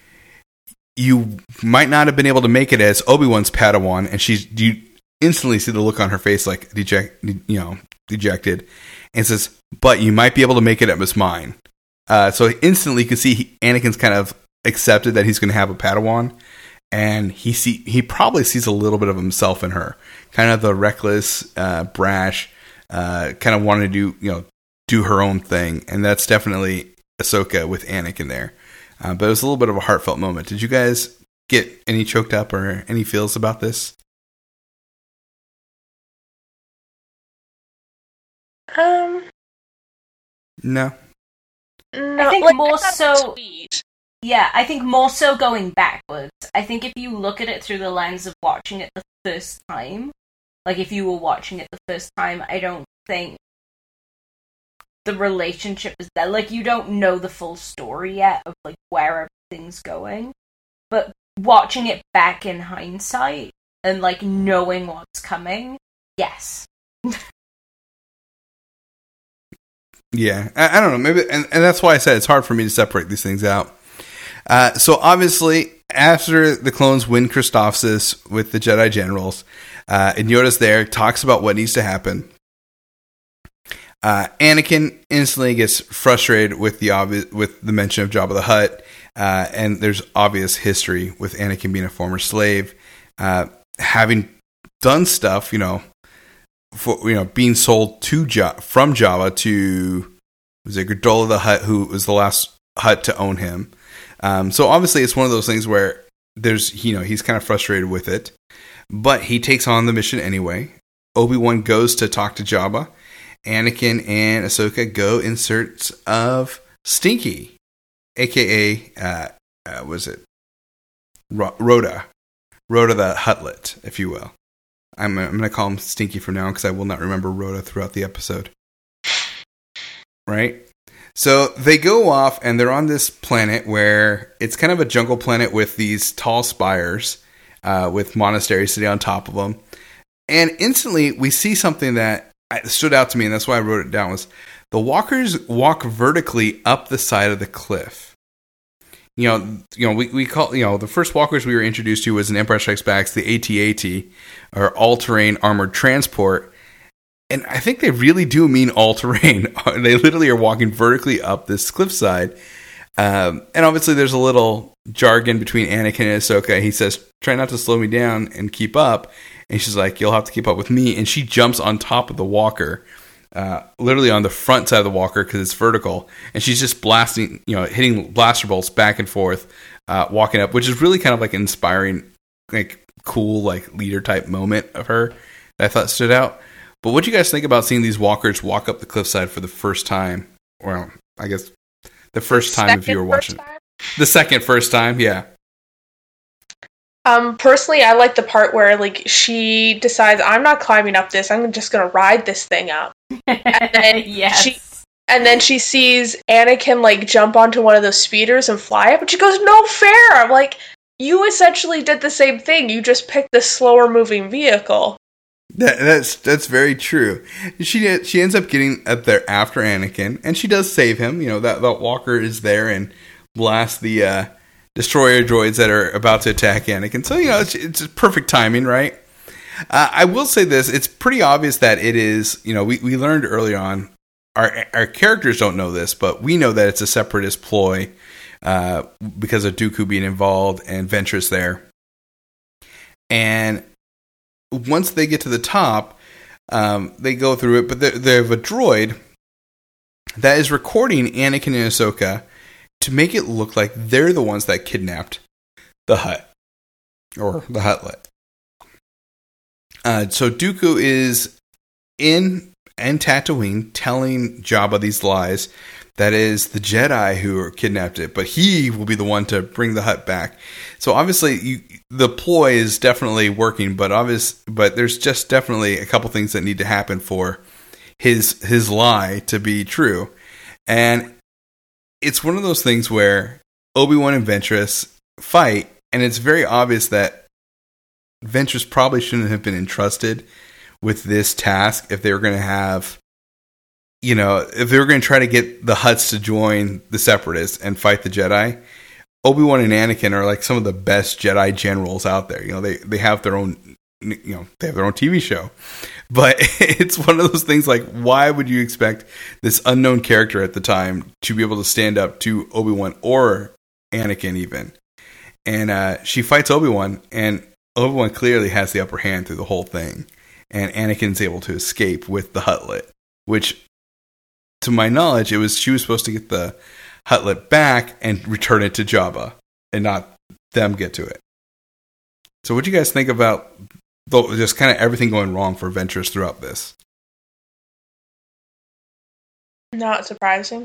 You might not have been able to make it as Obi-Wan's Padawan, and she's you instantly see the look on her face, like deject, you know, dejected, and says, "But you might be able to make it as mine." Uh, so instantly you can see he, Anakin's kind of accepted that he's going to have a Padawan, and he see he probably sees a little bit of himself in her, kind of the reckless, uh, brash, uh, kind of wanting to do you know do her own thing, and that's definitely Ahsoka with Anakin there. Uh, but it was a little bit of a heartfelt moment. Did you guys get any choked up or any feels about this? Um, no. No, I think like, more I so. Yeah, I think more so going backwards. I think if you look at it through the lens of watching it the first time, like if you were watching it the first time, I don't think the relationship is there. Like, you don't know the full story yet of like where everything's going. But watching it back in hindsight and like knowing what's coming, yes. Yeah, I, I don't know. Maybe, and, and that's why I said it's hard for me to separate these things out. Uh, so obviously, after the clones win Christophsis with the Jedi generals, uh, and Yoda's there, talks about what needs to happen. Uh, Anakin instantly gets frustrated with the obvious, with the mention of Jabba the Hutt, uh, and there's obvious history with Anakin being a former slave, uh, having done stuff, you know, for you know being sold to ja- from Jabba to was it Gridula the Hutt, who was the last Hutt to own him. Um, so obviously, it's one of those things where there's you know he's kind of frustrated with it, but he takes on the mission anyway. Obi-Wan goes to talk to Jabba. Anakin and Ahsoka go in search of Stinky, aka uh, uh, was it Ro- Rhoda, Rhoda the Huttlet, if you will. I'm I'm going to call him Stinky from now on because I will not remember Rhoda throughout the episode. Right? So they go off and they're on this planet where it's kind of a jungle planet with these tall spires, uh, with monasteries sitting on top of them, and instantly we see something that stood out to me, and that's why I wrote it down, was the walkers walk vertically up the side of the cliff. You know, you know, we, we call, you know, the first walkers we were introduced to was in Empire Strikes Back, the A T A T, or all-terrain armored transport, and I think they really do mean all-terrain. They literally are walking vertically up this cliffside, um, and obviously there's a little jargon between Anakin and Ahsoka. He says, try not to slow me down and keep up. And she's like, you'll have to keep up with me. And she jumps on top of the walker, uh, literally on the front side of the walker because it's vertical. And she's just blasting, you know, hitting blaster bolts back and forth, uh, walking up, which is really kind of like an inspiring, like cool, like leader type moment of her that I thought stood out. But what do you guys think about seeing these walkers walk up the cliffside for the first time? Well, I guess the first the time if you were watching time? The second first time, yeah. Um, personally, I like the part where, like, she decides, I'm not climbing up this, I'm just gonna ride this thing up. And then yes. she and then she sees Anakin, like, jump onto one of those speeders and fly up, and she goes, no fair! I'm like, you essentially did the same thing, you just picked the slower moving vehicle. That, that's that's very true. She she ends up getting up there after Anakin, and she does save him. You know, that, that walker is there and blasts the uh, destroyer droids that are about to attack Anakin. So, you know, it's, it's perfect timing, right? Uh, I will say this. It's pretty obvious that it is, you know, we, we learned early on, our our characters don't know this, but we know that it's a separatist ploy uh, because of Dooku being involved and Ventress there. And once they get to the top, um, they go through it, but they, they have a droid that is recording Anakin and Ahsoka to make it look like they're the ones that kidnapped the Hutt, or the Huttlet. Uh, so Dooku is in and Tatooine telling Jabba these lies. That is the Jedi who kidnapped it, but he will be the one to bring the Hutt back. So obviously, you, the ploy is definitely working, but obvious, but there's just definitely a couple things that need to happen for his his lie to be true. And it's one of those things where Obi-Wan and Ventress fight, and it's very obvious that Ventress probably shouldn't have been entrusted with this task if they were going to have, you know, if they were going to try to get the Hutts to join the Separatists and fight the Jedi. Obi-Wan and Anakin are like some of the best Jedi generals out there. You know, they, they have their own, you know, they have their own T V show. But it's one of those things like, why would you expect this unknown character at the time to be able to stand up to Obi-Wan or Anakin even? And uh, she fights Obi-Wan, and Obi-Wan clearly has the upper hand through the whole thing. And Anakin's able to escape with the Huttlet, which, to my knowledge, it was she was supposed to get the Huttlet back and return it to Jabba, and not them get to it. So what do you guys think about just kind of everything going wrong for Ventress throughout this? Not surprising.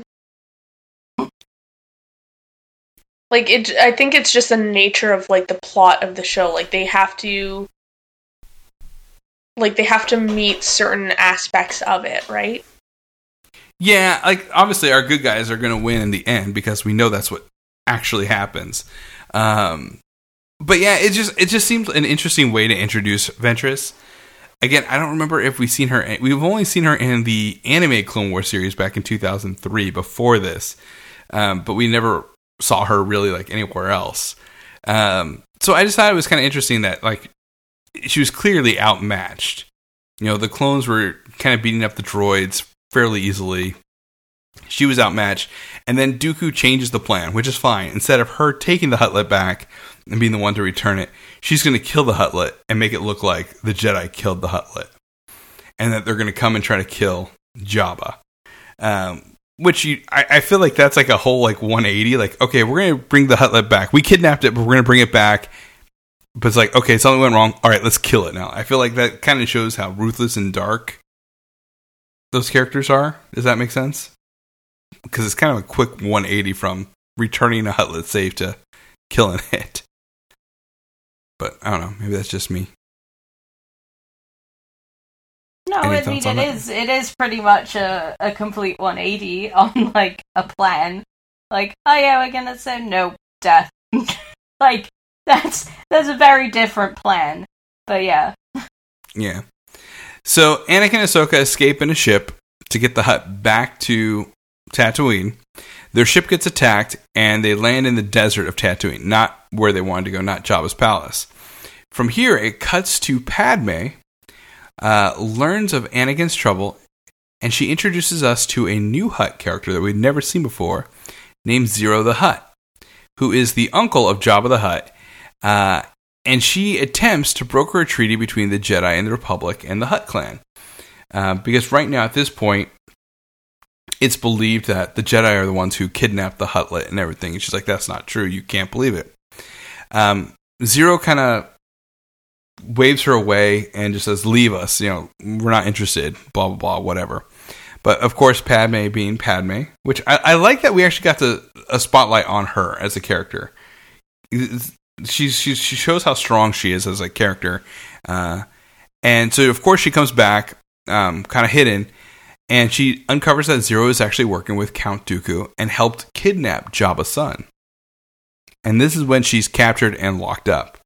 Like, it, I think it's just the nature of, like, the plot of the show. Like, they have to, like, they have to meet certain aspects of it, right? Yeah, like, obviously our good guys are going to win in the end because we know that's what actually happens. Um, but yeah, it just it just seems an interesting way to introduce Ventress. again, I don't remember if we've seen her. We've only seen her in the anime Clone Wars series back in two thousand three before this. Um, but we never saw her really like anywhere else. Um, so I just thought it was kind of interesting that like she was clearly outmatched. You know, the clones were kind of beating up the droids fairly easily. She was outmatched. And then Dooku changes the plan, which is fine. Instead of her taking the Huttlet back and being the one to return it, she's going to kill the Huttlet and make it look like the Jedi killed the Huttlet. And that they're going to come and try to kill Jabba. Um, which you, I, I feel like that's like a whole like one eighty. Like, okay, we're going to bring the Huttlet back. We kidnapped it, but we're going to bring it back. But it's like, okay, something went wrong. All right, let's kill it now. I feel like that kind of shows how ruthless and dark those characters are. Does that make sense? Because it's kind of a quick one eighty from returning a Huttlet safe to killing it. But I don't know. Maybe that's just me. No, Any I mean thoughts on it that? is. It is pretty much a, a complete one eighty on like a plan. Like, oh yeah, we're gonna say no death. Like that's that's a very different plan. But yeah. Yeah. So Anakin and Ahsoka escape in a ship to get the Hutt back to Tatooine. Their ship gets attacked and they land in the desert of Tatooine, not where they wanted to go, not Jabba's palace. From here, it cuts to Padme, uh, learns of Anakin's trouble, and she introduces us to a new Hutt character that we'd never seen before, named Zero the Hutt, who is the uncle of Jabba the Hutt, uh, and she attempts to broker a treaty between the Jedi and the Republic and the Hutt clan. Uh, because right now, at this point, it's believed that the Jedi are the ones who kidnapped the Huttlet and everything. And she's like, that's not true. You can't believe it. Um, Zero kind of waves her away and just says, leave us. You know, we're not interested. Blah, blah, blah, whatever. But, of course, Padme being Padme, which I, I like that we actually got the, a spotlight on her as a character. She's, she's, she shows how strong she is as a character. Uh, and so, of course, she comes back, um, kind of hidden. And she uncovers that Zero is actually working with Count Dooku and helped kidnap Jabba's son. And this is when she's captured and locked up.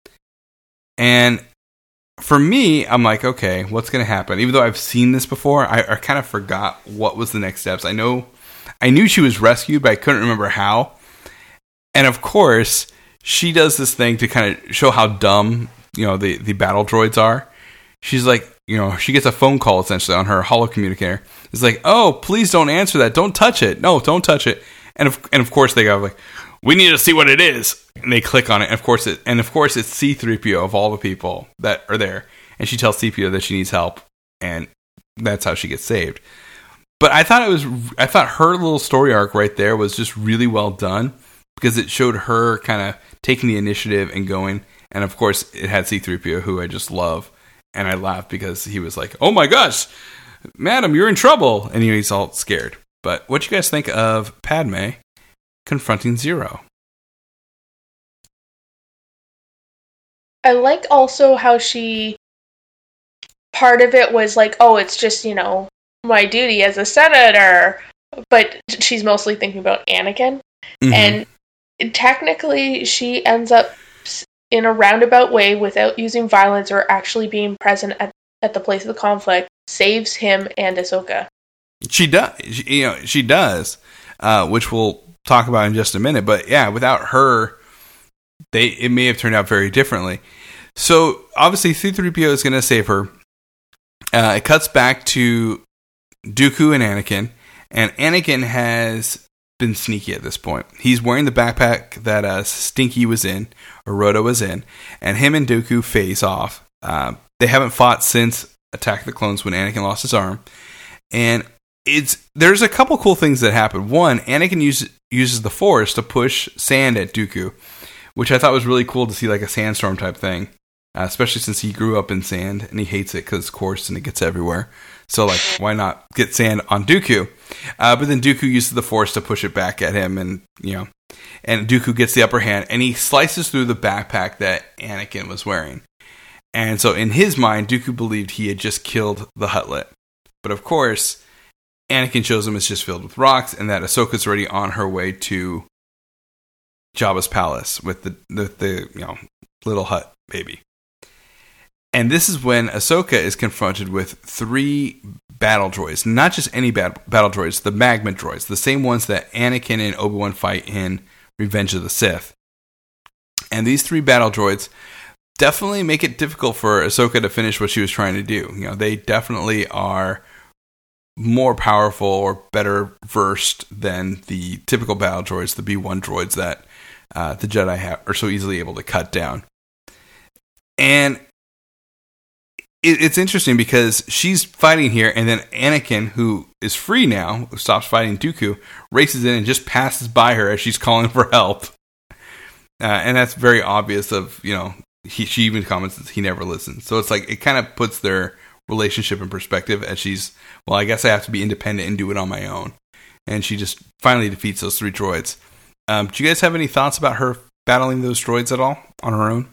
And for me, I'm like, okay, what's going to happen? Even though I've seen this before, I, I kind of forgot what was the next steps. I know, I knew she was rescued, but I couldn't remember how. And of course, she does this thing to kind of show how dumb, you know, the, the battle droids are. She's like, you know, she gets a phone call essentially on her holo communicator. It's like, oh, please don't answer that. Don't touch it. No, don't touch it. And of and of course they go like, we need to see what it is. And they click on it. And of course it and of course it's C three P O of all the people that are there. And she tells C three P O that she needs help, and that's how she gets saved. But I thought it was I thought her little story arc right there was just really well done because it showed her kind of taking the initiative and going. And of course it had C three P O, who I just love. And I laughed because he was like, oh my gosh, madam, you're in trouble. And he's all scared. But what do you guys think of Padme confronting Zero? I like also how she, part of it was like, oh, it's just, you know, my duty as a senator. But she's mostly thinking about Anakin. Mm-hmm. And technically she ends up in a roundabout way, without using violence or actually being present at, at the place of the conflict, saves him and Ahsoka. She does, she, you know, she does, uh, which we'll talk about in just a minute. But yeah, without her, they it may have turned out very differently. So obviously, C three P O is going to save her. Uh, it cuts back to Dooku and Anakin, and Anakin has been sneaky at this point. He's wearing the backpack that uh, Stinky was in, or Rhoda was in, and him and Dooku face off. Uh, they haven't fought since Attack of the Clones when Anakin lost his arm, and it's there's a couple cool things that happen. One, Anakin uses uses the Force to push sand at Dooku, which I thought was really cool to see, like a sandstorm type thing, uh, especially since he grew up in sand and he hates it because it's coarse and it gets everywhere. So, like, why not get sand on Dooku? Uh, but then Dooku uses the Force to push it back at him, and, you know, and Dooku gets the upper hand, and he slices through the backpack that Anakin was wearing. And so, in his mind, Dooku believed he had just killed the Huttlet. But, of course, Anakin shows him it's just filled with rocks, and that Ahsoka's already on her way to Jabba's palace with the, the, the you know, little Hutt baby. And this is when Ahsoka is confronted with three battle droids. Not just any bat- battle droids, the magma droids. The same ones that Anakin and Obi-Wan fight in Revenge of the Sith. And these three battle droids definitely make it difficult for Ahsoka to finish what she was trying to do. You know, they definitely are more powerful or better versed than the typical battle droids, the B one droids that uh, the Jedi have, are so easily able to cut down. And it, it's interesting because she's fighting here, and then Anakin, who is free now, who stops fighting Dooku, races in and just passes by her as she's calling for help. Uh, and that's very obvious of, you know, he, she even comments that he never listens. So it's like, it kind of puts their relationship in perspective as she's, well, I guess I have to be independent and do it on my own. And she just finally defeats those three droids. Um, do you guys have any thoughts about her battling those droids at all on her own?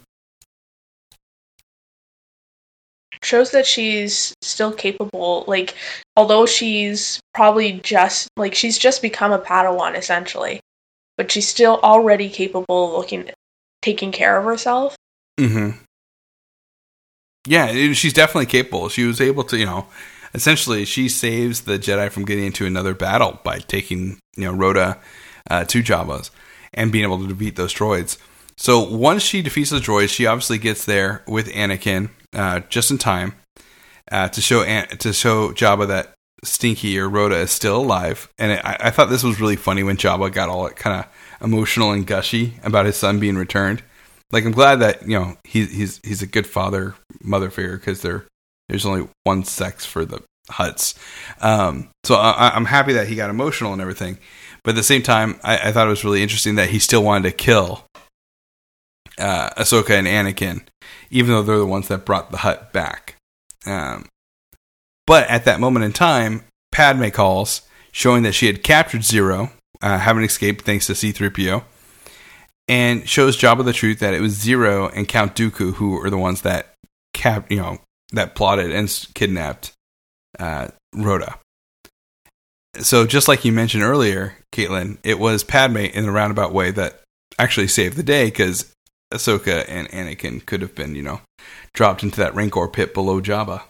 Shows that she's still capable, like, although she's probably just, like, she's just become a Padawan, essentially. But she's still already capable of looking, taking care of herself. Mm-hmm. Yeah, she's definitely capable. She was able to, you know, essentially she saves the Jedi from getting into another battle by taking, you know, Rhoda uh, to Jabba's and being able to defeat those droids. So once she defeats the droids, she obviously gets there with Anakin uh, just in time uh, to show An- to show Jabba that Stinky or Rhoda is still alive. And it, I-, I thought this was really funny when Jabba got all kind of emotional and gushy about his son being returned. Like, I'm glad that, you know, he, he's he's a good father, mother figure, because there there's only one sex for the Hutts. Um, so I, I'm happy that he got emotional and everything. But at the same time, I, I thought it was really interesting that he still wanted to kill uh, Ahsoka and Anakin, even though they're the ones that brought the Hutt back. Um, but at that moment in time, Padme calls, showing that she had captured Zero, uh, having escaped thanks to C three P O. And shows Jabba the truth that it was Zero and Count Dooku who are the ones that cap, you know, that plotted and kidnapped uh, Rhoda. So just like you mentioned earlier, Caitlin, it was Padme in a roundabout way that actually saved the day, because Ahsoka and Anakin could have been, you know, dropped into that Rancor pit below Jabba.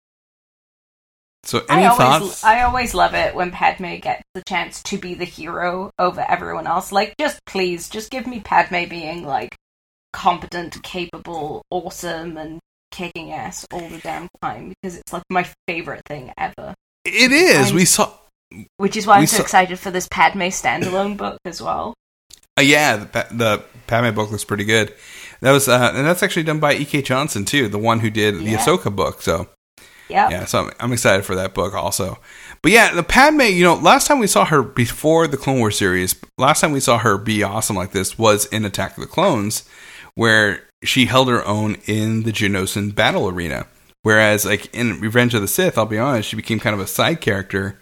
So any I always, thoughts? I always love it when Padme gets the chance to be the hero over everyone else. Like, just please, just give me Padme being, like, competent, capable, awesome, and kicking ass all the damn time, because it's, like, my favorite thing ever. It is. I'm, we saw... Which is why I'm so saw, excited for this Padme standalone book as well. Uh, yeah, the, the Padme book looks pretty good. That was, uh, and that's actually done by E K Johnson, too, the one who did the yeah. Ahsoka book, so... Yep. Yeah, so I'm, I'm excited for that book also. But yeah, the Padme, you know, last time we saw her before the Clone Wars series, last time we saw her be awesome like this was in Attack of the Clones, where she held her own in the Geonosis battle arena. Whereas, like, in Revenge of the Sith, I'll be honest, she became kind of a side character.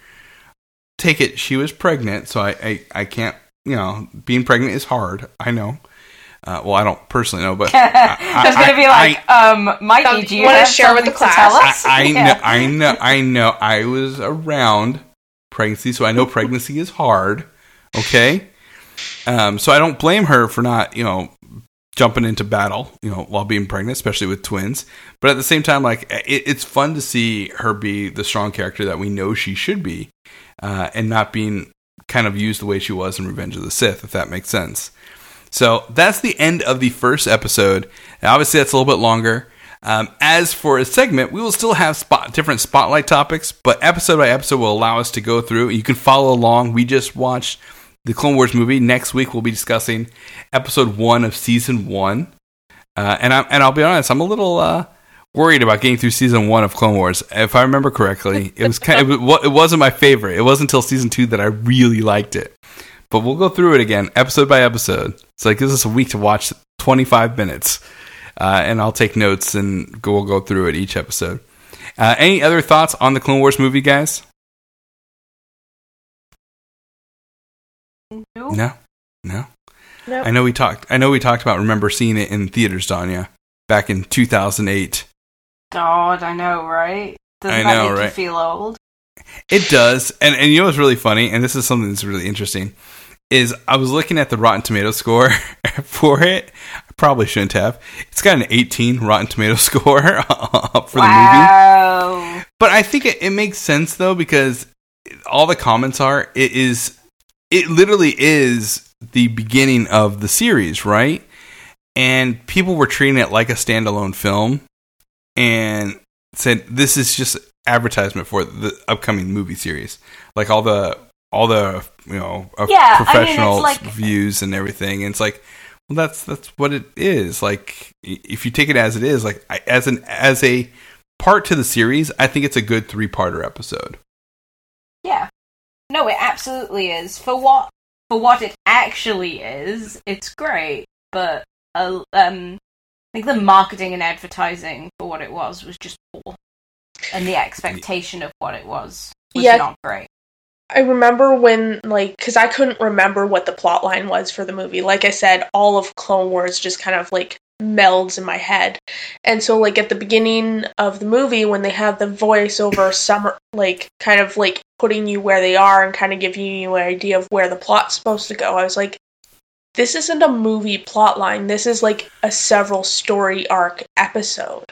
Take it, she was pregnant, so I, I, I can't, you know, being pregnant is hard, I know. Uh, well, I don't personally know, but I, I was going to be like, I, um, Mikey, do you want to share with the class? Tell us? I, I yeah. know, I know, I know. I was around pregnancy, so I know pregnancy is hard. Okay, um, so I don't blame her for not, you know, jumping into battle, you know, while being pregnant, especially with twins. But at the same time, like, it, it's fun to see her be the strong character that we know she should be, uh, and not being kind of used the way she was in Revenge of the Sith, if that makes sense. So that's the end of the first episode. Now, obviously, that's a little bit longer. Um, as for a segment, we will still have spot, different spotlight topics, but episode by episode will allow us to go through. You can follow along. We just watched the Clone Wars movie. Next week, we'll be discussing episode one of season one. Uh, and, I, and I'll be honest, I'm a little uh, worried about getting through season one of Clone Wars. If I remember correctly, it was kind of, it wasn't my favorite. It wasn't until season two that I really liked it. But we'll go through it again, episode by episode. So it gives us a week to watch twenty-five minutes. Uh, and I'll take notes and go, we'll go through it each episode. Uh, any other thoughts on the Clone Wars movie, guys? No. No? No? Nope. I know we talked I know we talked about remember seeing it in theaters, Danya, back in two thousand eight. God, I know, right? Doesn't I that know, make right? you feel old? It does. And and you know what's really funny, and this is something that's really interesting, is I was looking at the Rotten Tomato score for it. I probably shouldn't have. It's got an eighteen Rotten Tomato score up for wow. the movie. But I think it, it makes sense, though, because all the comments are, it is, it literally is the beginning of the series, right? And people were treating it like a standalone film and said, this is just advertisement for the upcoming movie series. Like all the, all the, you know, yeah, professional I mean, it's like, views and everything. And it's like, well, that's, that's what it is. Like, if you take it as it is, like as an, as a part to the series, I think it's a good three-parter episode. Yeah. No, it absolutely is. For what, for what it actually is, it's great. But, uh, um, I think the marketing and advertising for what it was was just poor. And the expectation of what it was was yeah, not great. I remember when, like, because I couldn't remember what the plot line was for the movie. Like I said, all of Clone Wars just kind of, like, melds in my head. And so, like, at the beginning of the movie, when they have the voiceover summer, like, kind of, like, putting you where they are and kind of giving you an idea of where the plot's supposed to go, I was like, this isn't a movie plot line. This is, like, a several story arc episode.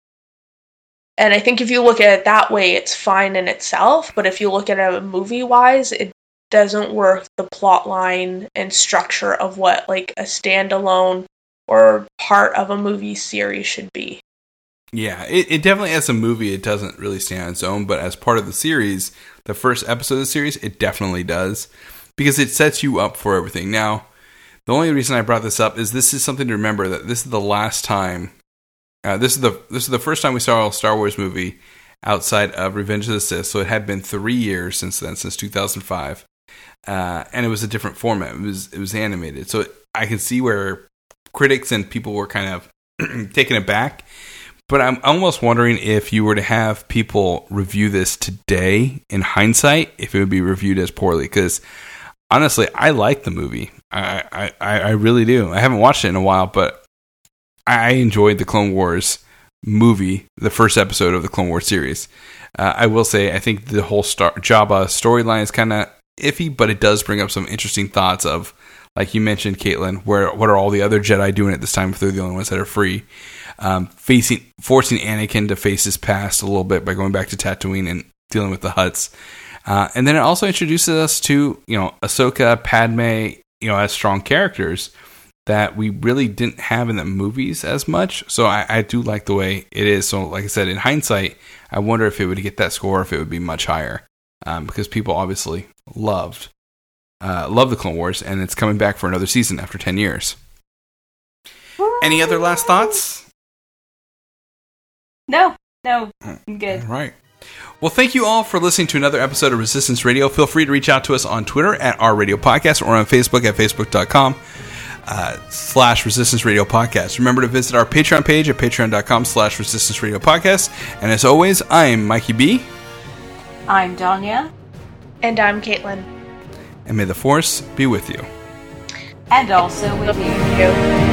And I think if you look at it that way, it's fine in itself. But if you look at it movie-wise, it doesn't work the plot line and structure of what, like, a standalone or part of a movie series should be. Yeah, it, it definitely, as a movie, it doesn't really stand on its own. But as part of the series, the first episode of the series, it definitely does. Because it sets you up for everything. Now, the only reason I brought this up is this is something to remember, that this is the last time... Uh, this is the this is the first time we saw a Star Wars movie outside of Revenge of the Sith. So it had been three years since then, since two thousand five, uh, and it was a different format. It was it was animated, so it, I can see where critics and people were kind of taken aback. But I'm almost wondering if you were to have people review this today, in hindsight, if it would be reviewed as poorly. Because honestly, I like the movie. I, I I really do. I haven't watched it in a while, but I enjoyed the Clone Wars movie, the first episode of the Clone Wars series. Uh, I will say, I think the whole Star- Jabba storyline is kind of iffy, but it does bring up some interesting thoughts of, like you mentioned, Caitlin, where what are all the other Jedi doing at this time if they're the only ones that are free? Um, facing, forcing Anakin to face his past a little bit by going back to Tatooine and dealing with the Hutts. Uh, and then it also introduces us to, you know, Ahsoka, Padme, you know, as strong characters that we really didn't have in the movies as much. So I, I do like the way it is. So like I said, in hindsight, I wonder if it would get that score, if it would be much higher. Um, because people obviously loved uh, love the Clone Wars, and it's coming back for another season after ten years. Any other last thoughts? No, no, I'm good. All right. Well, thank you all for listening to another episode of Resistance Radio. Feel free to reach out to us on Twitter at Our Radio Podcast or on Facebook at facebook.com uh, slash Resistance Radio Podcast. Remember to visit our Patreon page at patreon.com slash Resistance Radio Podcast. And as always, I'm Mikey B. I'm Danya. And I'm Caitlin. And may the Force be with you. And also with you.